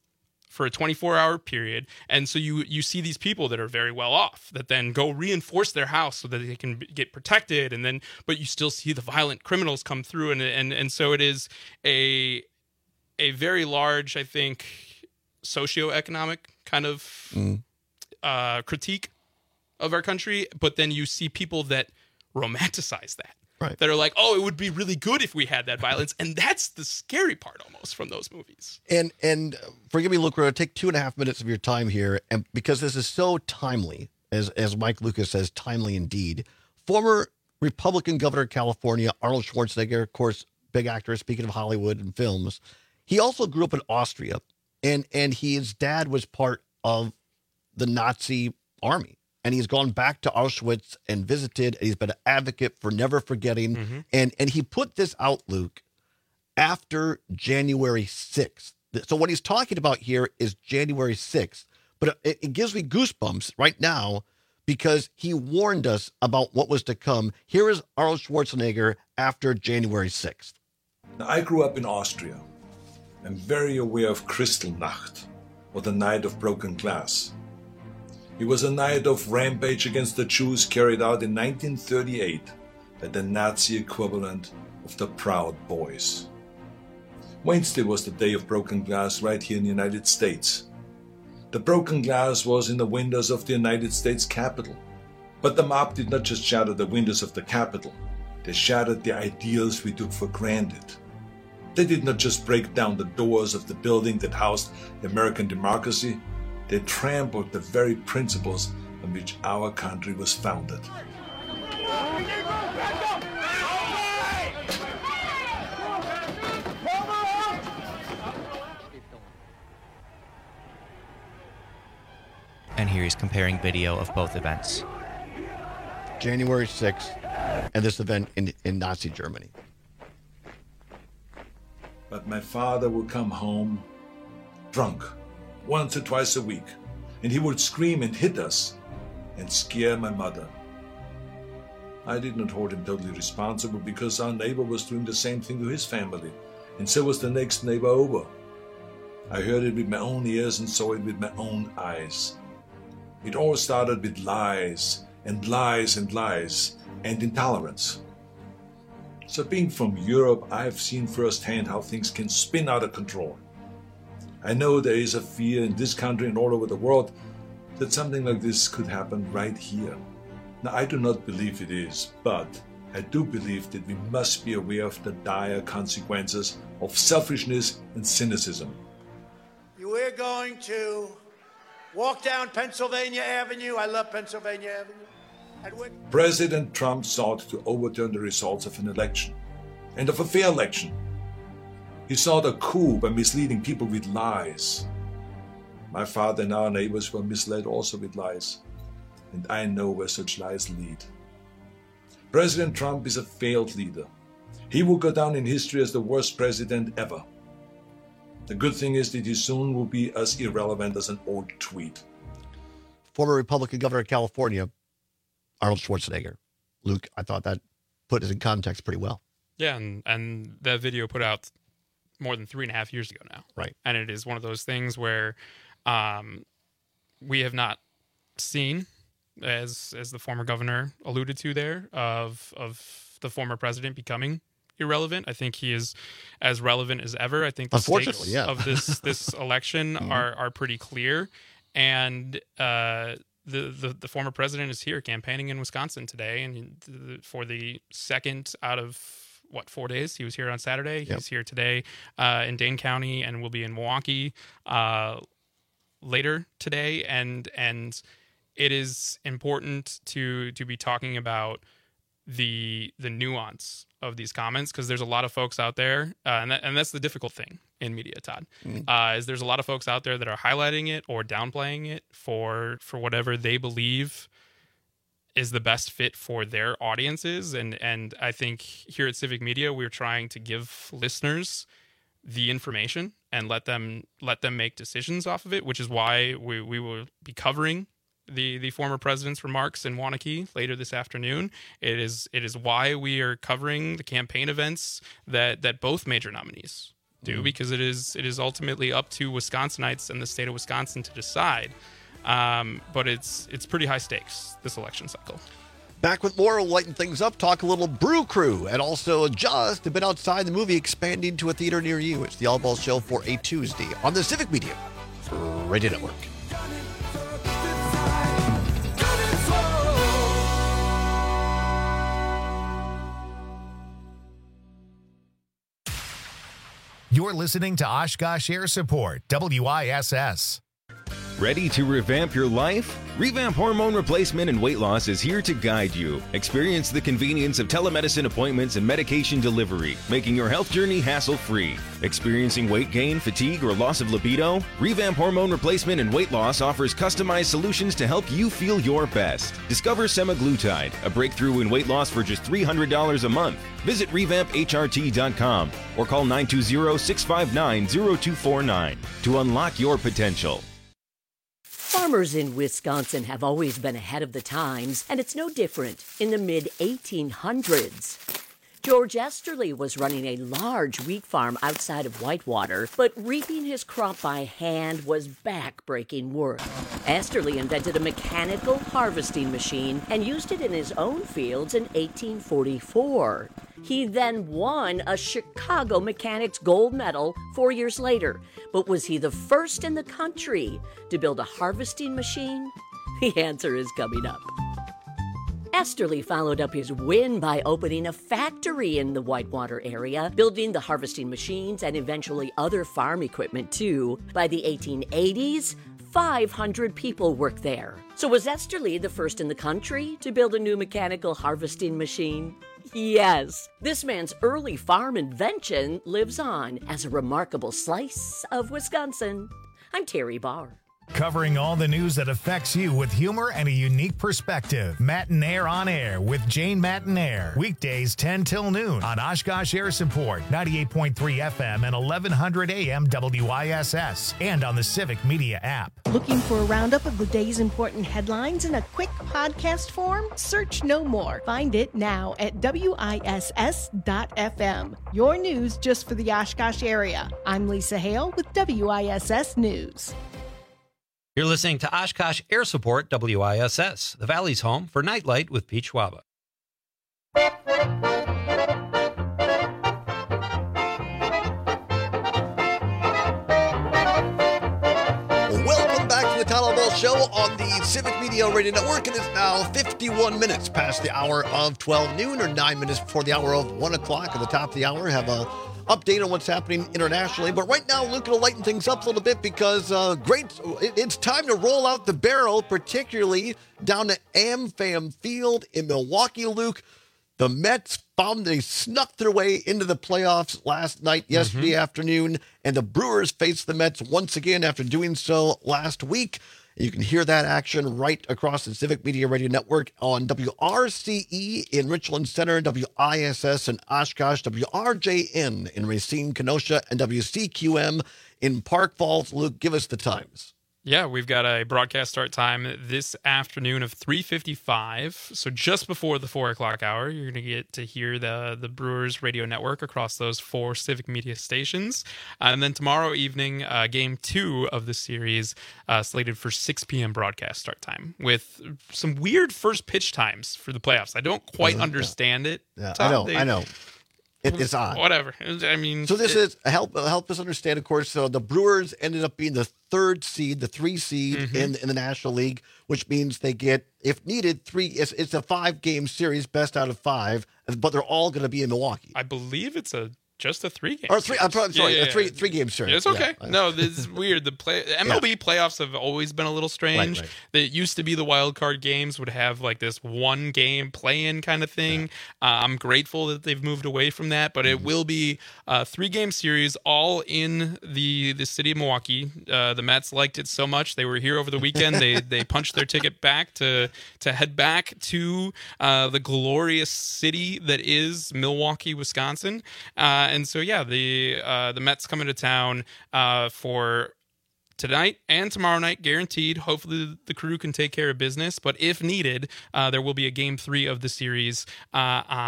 for a twenty-four hour period. And so you you see these people that are very well off that then go reinforce their house so that they can get protected. And then, but you still see the violent criminals come through. And, and, and so it is a, a very large, I think, socioeconomic kind of mm. uh, critique of our country. But then you see people that romanticize that. Right. That are like, oh, it would be really good if we had that violence. And that's the scary part almost from those movies. And and forgive me, Luke, we're going to take two and a half minutes of your time here. And because this is so timely, as, as Mike Lucas says, timely indeed. Former Republican governor of California, Arnold Schwarzenegger, of course, big actor, speaking of Hollywood and films. He also grew up in Austria. And, and he, his dad was part of the Nazi army. And he's gone back to Auschwitz and visited, and he's been an advocate for never forgetting. Mm-hmm. And and he put this out, Luke, after January sixth. So what he's talking about here is January sixth. But it, it gives me goosebumps right now because he warned us about what was to come. Here is Arnold Schwarzenegger after January sixth. Now, I grew up in Austria. I'm very aware of Kristallnacht, or the Night of Broken Glass. It was a night of rampage against the Jews carried out in nineteen thirty-eight by the Nazi equivalent of the Proud Boys. Wednesday was the day of broken glass right here in the United States. The broken glass was in the windows of the United States Capitol. But the mob did not just shatter the windows of the Capitol. They shattered the ideals we took for granted. They did not just break down the doors of the building that housed American democracy. They trampled the very principles on which our country was founded. And here he's comparing video of both events. January sixth and this event in, in Nazi Germany. But my father would come home drunk once or twice a week, and he would scream and hit us and scare my mother. I did not hold him totally responsible because our neighbor was doing the same thing to his family, and so was the next neighbor over. I heard it with my own ears and saw it with my own eyes. It all started with lies and lies and lies and intolerance. So being from Europe, I have seen firsthand how things can spin out of control. I know there is a fear in this country and all over the world that something like this could happen right here. Now, I do not believe it is, but I do believe that we must be aware of the dire consequences of selfishness and cynicism. We're going to walk down Pennsylvania Avenue. I love Pennsylvania Avenue. And we're... President Trump sought to overturn the results of an election, and of a fair election. He sought a coup by misleading people with lies. My father and our neighbors were misled also with lies, and I know where such lies lead. President Trump is a failed leader. He will go down in history as the worst president ever. The good thing is that he soon will be as irrelevant as an old tweet. Former Republican governor of California, Arnold Schwarzenegger. Luke, I thought that put it in context pretty well. Yeah, and, and that video put out more than three and a half years ago now. Right. And it is one of those things where um, we have not seen, as as the former governor alluded to there, of of the former president becoming irrelevant. I think he is as relevant as ever. I think the stakes yeah. of this this election mm-hmm. are are pretty clear. And uh, the, the the former president is here campaigning in Wisconsin today, and for the second out of what, four days? He was here on Saturday. Yep. He's here today uh, in Dane County, and will be in Milwaukee uh, later today. And and it is important to to be talking about the the nuance of these comments, because there's a lot of folks out there, uh, and that, and that's the difficult thing in media, Todd. Mm-hmm. Uh, is there's a lot of folks out there that are highlighting it or downplaying it for for whatever they believe is the best fit for their audiences. And and I think here at Civic Media, we're trying to give listeners the information and let them let them make decisions off of it, which is why we, we will be covering the the former president's remarks in Waunakee later this afternoon. It is it is why we are covering the campaign events that that both major nominees do, because it is it is ultimately up to Wisconsinites and the state of Wisconsin to decide. Um, but it's it's pretty high stakes this election cycle. Back with more, we'll lighten things up, talk a little Brew Crew, and also just a bit outside the movie expanding to a theater near you. It's the All Ball Show for a Tuesday on the Civic Media Radio Network. You're listening to Oshkosh Air Support, W I S S. Ready to revamp your life? Revamp Hormone Replacement and Weight Loss is here to guide you. Experience the convenience of telemedicine appointments and medication delivery, making your health journey hassle-free. Experiencing weight gain, fatigue, or loss of libido? Revamp Hormone Replacement and Weight Loss offers customized solutions to help you feel your best. Discover semaglutide, a breakthrough in weight loss for just three hundred dollars a month. Visit revamp H R T dot com or call nine two zero, six five nine, zero two four nine to unlock your potential. Farmers in Wisconsin have always been ahead of the times, and it's no different in the mid eighteen hundreds. George Esterly was running a large wheat farm outside of Whitewater, but reaping his crop by hand was back-breaking work. Esterly invented a mechanical harvesting machine and used it in his own fields in eighteen forty-four. He then won a Chicago Mechanics Gold Medal four years later. But was he the first in the country to build a harvesting machine? The answer is coming up. Esterly followed up his win by opening a factory in the Whitewater area, building the harvesting machines and eventually other farm equipment too. By the eighteen eighties, five hundred people worked there. So was Esterly the first in the country to build a new mechanical harvesting machine? Yes, this man's early farm invention lives on as a remarkable slice of Wisconsin. I'm Terry Barr. Covering all the news that affects you with humor and a unique perspective. Matinaire on Air with Jane Matinaire. Weekdays ten till noon on Oshkosh Air Support, ninety-eight point three F M and eleven hundred A M W I S S, and on the Civic Media app. Looking for a roundup of the day's important headlines in a quick podcast form? Search no more. Find it now at W I S S dot F M. Your news just for the Oshkosh area. I'm Lisa Hale with W I S S News. You're listening to Oshkosh Air Support, W I S S, the Valley's home for Nightlight with Pete Schwaba. Welcome back to the Town Hall Ball Show on the Civic Media Radio Network. It is now fifty-one minutes past the hour of twelve noon, or nine minutes before the hour of one o'clock. At the top of the hour, have a update on what's happening internationally. But right now, Luke, will lighten things up a little bit because uh, great, it's time to roll out the barrel, particularly down at AmFam Field in Milwaukee, Luke. The Mets found they snuck their way into the playoffs last night, yesterday mm-hmm. afternoon, and the Brewers faced the Mets once again after doing so last week. You can hear that action right across the Civic Media Radio Network on W R C E in Richland Center, W I S S in Oshkosh, W R J N in Racine, Kenosha, and W C Q M in Park Falls. Luke, give us the times. Yeah, we've got a broadcast start time this afternoon of three fifty-five. So just before the four o'clock hour, you're going to get to hear the, the Brewers Radio Network across those four Civic Media stations. Uh, and then tomorrow evening, uh, game two of the series uh, slated for six p.m. broadcast start time with some weird first pitch times for the playoffs. I don't quite mm-hmm. understand it. Yeah, I know, they, I know. It is odd. Whatever. I mean, so this it, is help help us understand. Of course, so the Brewers ended up being the third seed, the three seed mm-hmm. in in the National League, which means they get, if needed, three. It's, it's a five game series, best out of five, but they're all going to be in Milwaukee. I believe it's a. Just a three game. Or three. I'm sorry, yeah, yeah, a three yeah. three game series. It's okay. Yeah. No, this is weird. The play M L B yeah. playoffs have always been a little strange. Right, right. It used to be the wild card games would have like this one game play in kind of thing. Yeah. Uh, I'm grateful that they've moved away from that, but mm-hmm. it will be a three game series all in the the city of Milwaukee. Uh, the Mets liked it so much they were here over the weekend. they they punched their ticket back to to head back to uh, the glorious city that is Milwaukee, Wisconsin. Uh, and so yeah, the Uh, the Mets coming to town uh, for tonight and tomorrow night, guaranteed. Hopefully the crew can take care of business, but if needed, uh, there will be a game three of the series uh, on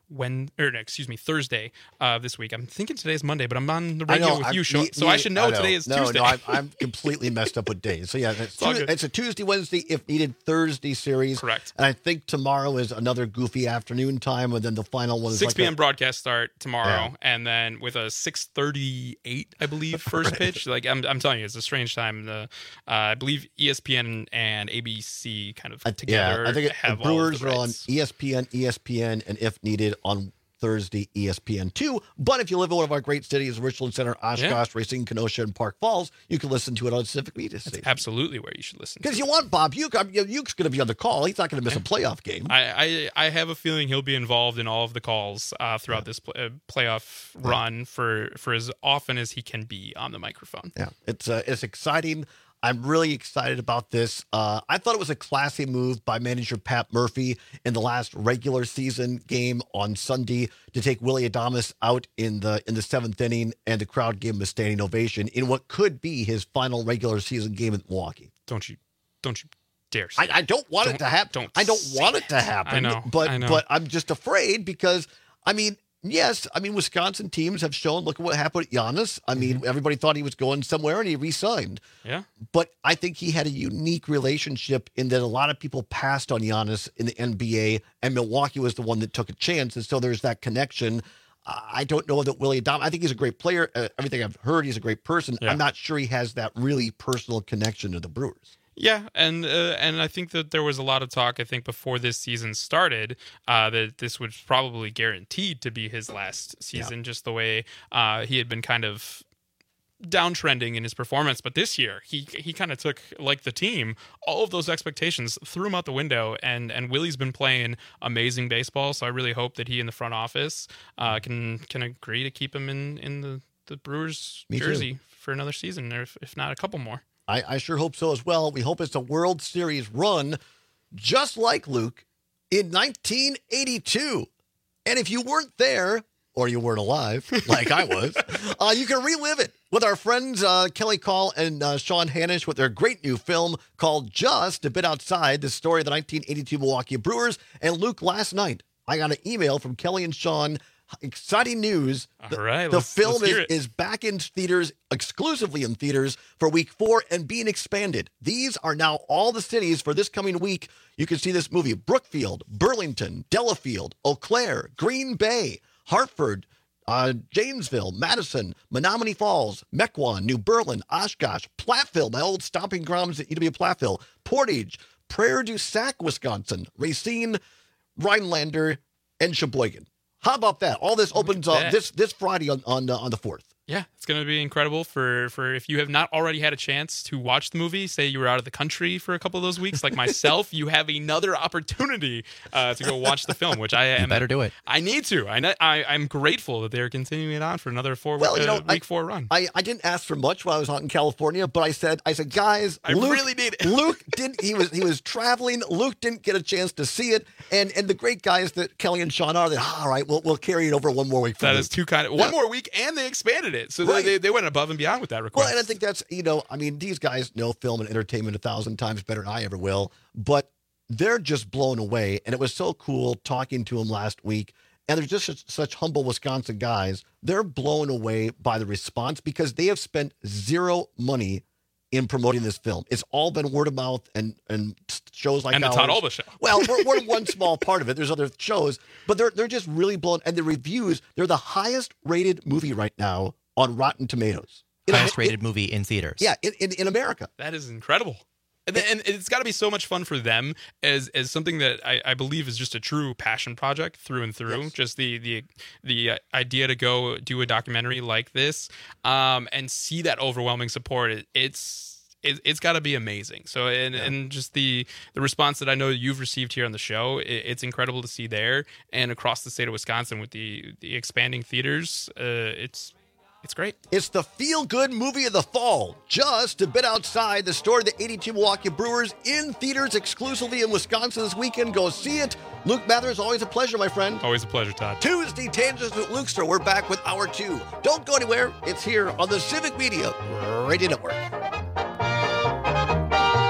when or no, excuse me Thursday uh, this week. I'm thinking today's Monday, but I'm on the I radio know, with I'm- you, Sean, me- so me- I should know, I today is no, Tuesday. No, I'm, I'm completely messed up with days. So yeah, it's, It's all Tu- good. it's a Tuesday, Wednesday, if needed, Thursday series. Correct. And I think tomorrow is another goofy afternoon time, and then the final one is six like p.m. a- broadcast start tomorrow, Yeah. and then with a six thirty-eight, I believe, first pitch. Like I'm, I'm telling you, it's a strange time. The uh, I believe E S P N and A B C kind of together Yeah, I think it, the have all Brewers of the are on rights. E S P N, E S P N, and if needed on Thursday, E S P N two. But if you live in one of our great cities, Richland Center, Oshkosh, Yeah. Racine, Kenosha, and Park Falls, you can listen to it on Civic Media Station. Absolutely, where you should listen. Because you want Bob Uke. I mean, Uke's going to be on the call. He's not going to miss a playoff game. I, I I have a feeling he'll be involved in all of the calls uh, throughout this pl- uh, playoff run for for as often as he can be on the microphone. Yeah, it's uh, it's exciting. I'm really excited about this. Uh, I thought it was a classy move by manager Pat Murphy in the last regular season game on Sunday to take Willie Adames out in the in the seventh inning, and the crowd gave him a standing ovation in what could be his final regular season game at Milwaukee. Don't you, don't you dare! Say I, I don't want don't, it to happen. Don't I don't say want it to that. happen. I know, but I know. but I'm just afraid because I mean. Yes, I mean, Wisconsin teams have shown, look at what happened with Giannis. I mean, Mm-hmm. everybody thought he was going somewhere and he re-signed. Yeah. But I think he had a unique relationship in that a lot of people passed on Giannis in the N B A, and Milwaukee was the one that took a chance. And so there's that connection. Uh, I don't know that Willie Adames, I think he's a great player. Uh, everything I've heard, he's a great person. Yeah. I'm not sure he has that really personal connection to the Brewers. Yeah, and uh, and I think that there was a lot of talk, I think, before this season started, uh, that this was probably guaranteed to be his last season, yeah. just the way uh, he had been kind of downtrending in his performance. But this year, he he kind of took, like the team, all of those expectations, threw them out the window, and, and Willie's been playing amazing baseball, so I really hope that he and the front office uh, can can agree to keep him in, in the, the Brewers Me jersey too. for another season, or if, if not a couple more. I, I sure hope so as well. We hope it's a World Series run, just like Luke in nineteen eighty-two. And if you weren't there, or you weren't alive, like I was, uh, you can relive it with our friends uh, Kelly Call and uh, Sean Hanisch with their great new film called Just a Bit Outside, the story of the nineteen eighty-two Milwaukee Brewers. And Luke, last night, I got an email from Kelly and Sean. Exciting news. All right, The let's- film let's hear is, it. is back in theaters, exclusively in theaters for week four and being expanded. These are now all the cities for this coming week. You can see this movie: Brookfield, Burlington, Delafield, Eau Claire, Green Bay, Hartford, uh, Janesville, Madison, Menominee Falls, Mequon, New Berlin, Oshkosh, Platteville, my old stomping grounds at U W Platteville, Portage, Prairie du Sac, Wisconsin, Racine, Rhinelander, and Sheboygan. How about that? All this opens up that. this this Friday on on, uh, on the fourth. Yeah, it's going to be incredible for, for if you have not already had a chance to watch the movie, say you were out of the country for a couple of those weeks, like myself, you have another opportunity uh, to go watch the film, which I am. You better do it. I need to. I, ne- I I'm grateful that they're continuing it on for another four Well, week, you know, uh, week four run. I, I didn't ask for much while I was out in California, but I said I said guys, I Luke, really need it. Luke didn't. He was he was traveling. Luke didn't get a chance to see it, and and the great guys that Kelly and Sean are, that all right, we'll we'll carry it over one more week. For That Luke. is too kind. Of, one Yeah. more week, and they expanded it, so Right. they, they went above and beyond with that request. Well, and I think that's, you know, I mean, these guys know film and entertainment a thousand times better than I ever will, but they're just blown away. And it was so cool talking to them last week. And they're just such, such humble Wisconsin guys. They're blown away by the response because they have spent zero money in promoting this film. It's all been word of mouth and, and shows like And the ours. Todd Alba Show. Well, we're, we're one small part of it. There's other shows, but they're they're just really blown. And the reviews, they're the highest rated movie right now on Rotten Tomatoes. In Highest Amer- rated movie in theaters. Yeah, in, in, in America. That is incredible. And, then, and it's got to be so much fun for them as as something that I, I believe is just a true passion project through and through. Yes. Just the the the uh, idea to go do a documentary like this um, and see that overwhelming support. It, it's it, it's got to be amazing. So and, Yeah. and just the the response that I know you've received here on the show, it, it's incredible to see there and across the state of Wisconsin with the the expanding theaters. Uh, it's It's great. It's the feel-good movie of the fall. Just a Bit Outside, the story of the eighty-two Milwaukee Brewers in theaters exclusively in Wisconsin this weekend. Go see it. Luke Mathers, always a pleasure, my friend. Always a pleasure, Todd. Tuesday, Tangents with Lukester. We're back with Hour two. Don't go anywhere. It's here on the Civic Media Radio Network.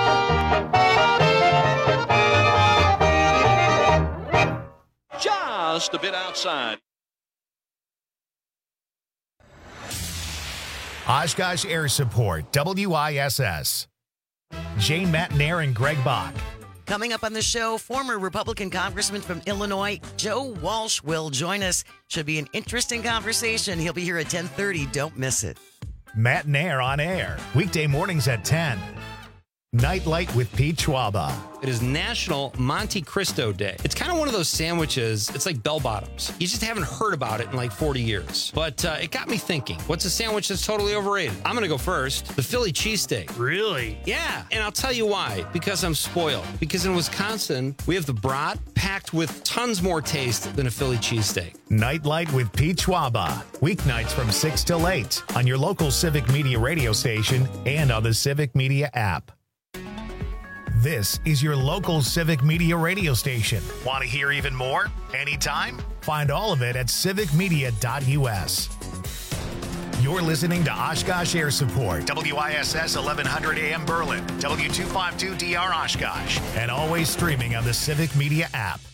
Just just a bit outside. Oshkosh Air Support, W I S S. Jane Matnair and Greg Bach. Coming up on the show, former Republican congressman from Illinois, Joe Walsh, will join us. Should be an interesting conversation. He'll be here at ten thirty. Don't miss it. Matnair on air, weekday mornings at ten. Nightlight with Pete Schwaba. It is National Monte Cristo Day. It's kind of one of those sandwiches. It's like bell bottoms. You just haven't heard about it in like forty years. But uh, it got me thinking, what's a sandwich that's totally overrated? I'm going to go first. The Philly cheesesteak. Really? Yeah. And I'll tell you why. Because I'm spoiled. Because in Wisconsin, we have the brat packed with tons more taste than a Philly cheesesteak. Nightlight with Pete Schwaba. Weeknights from six till eight on your local Civic Media radio station and on the Civic Media app. This is your local Civic Media radio station. Want to hear even more? Anytime? Find all of it at civic media dot u s. You're listening to Oshkosh Air Support, W I S S eleven hundred A M Berlin, W two fifty-two D R Oshkosh, and always streaming on the Civic Media app.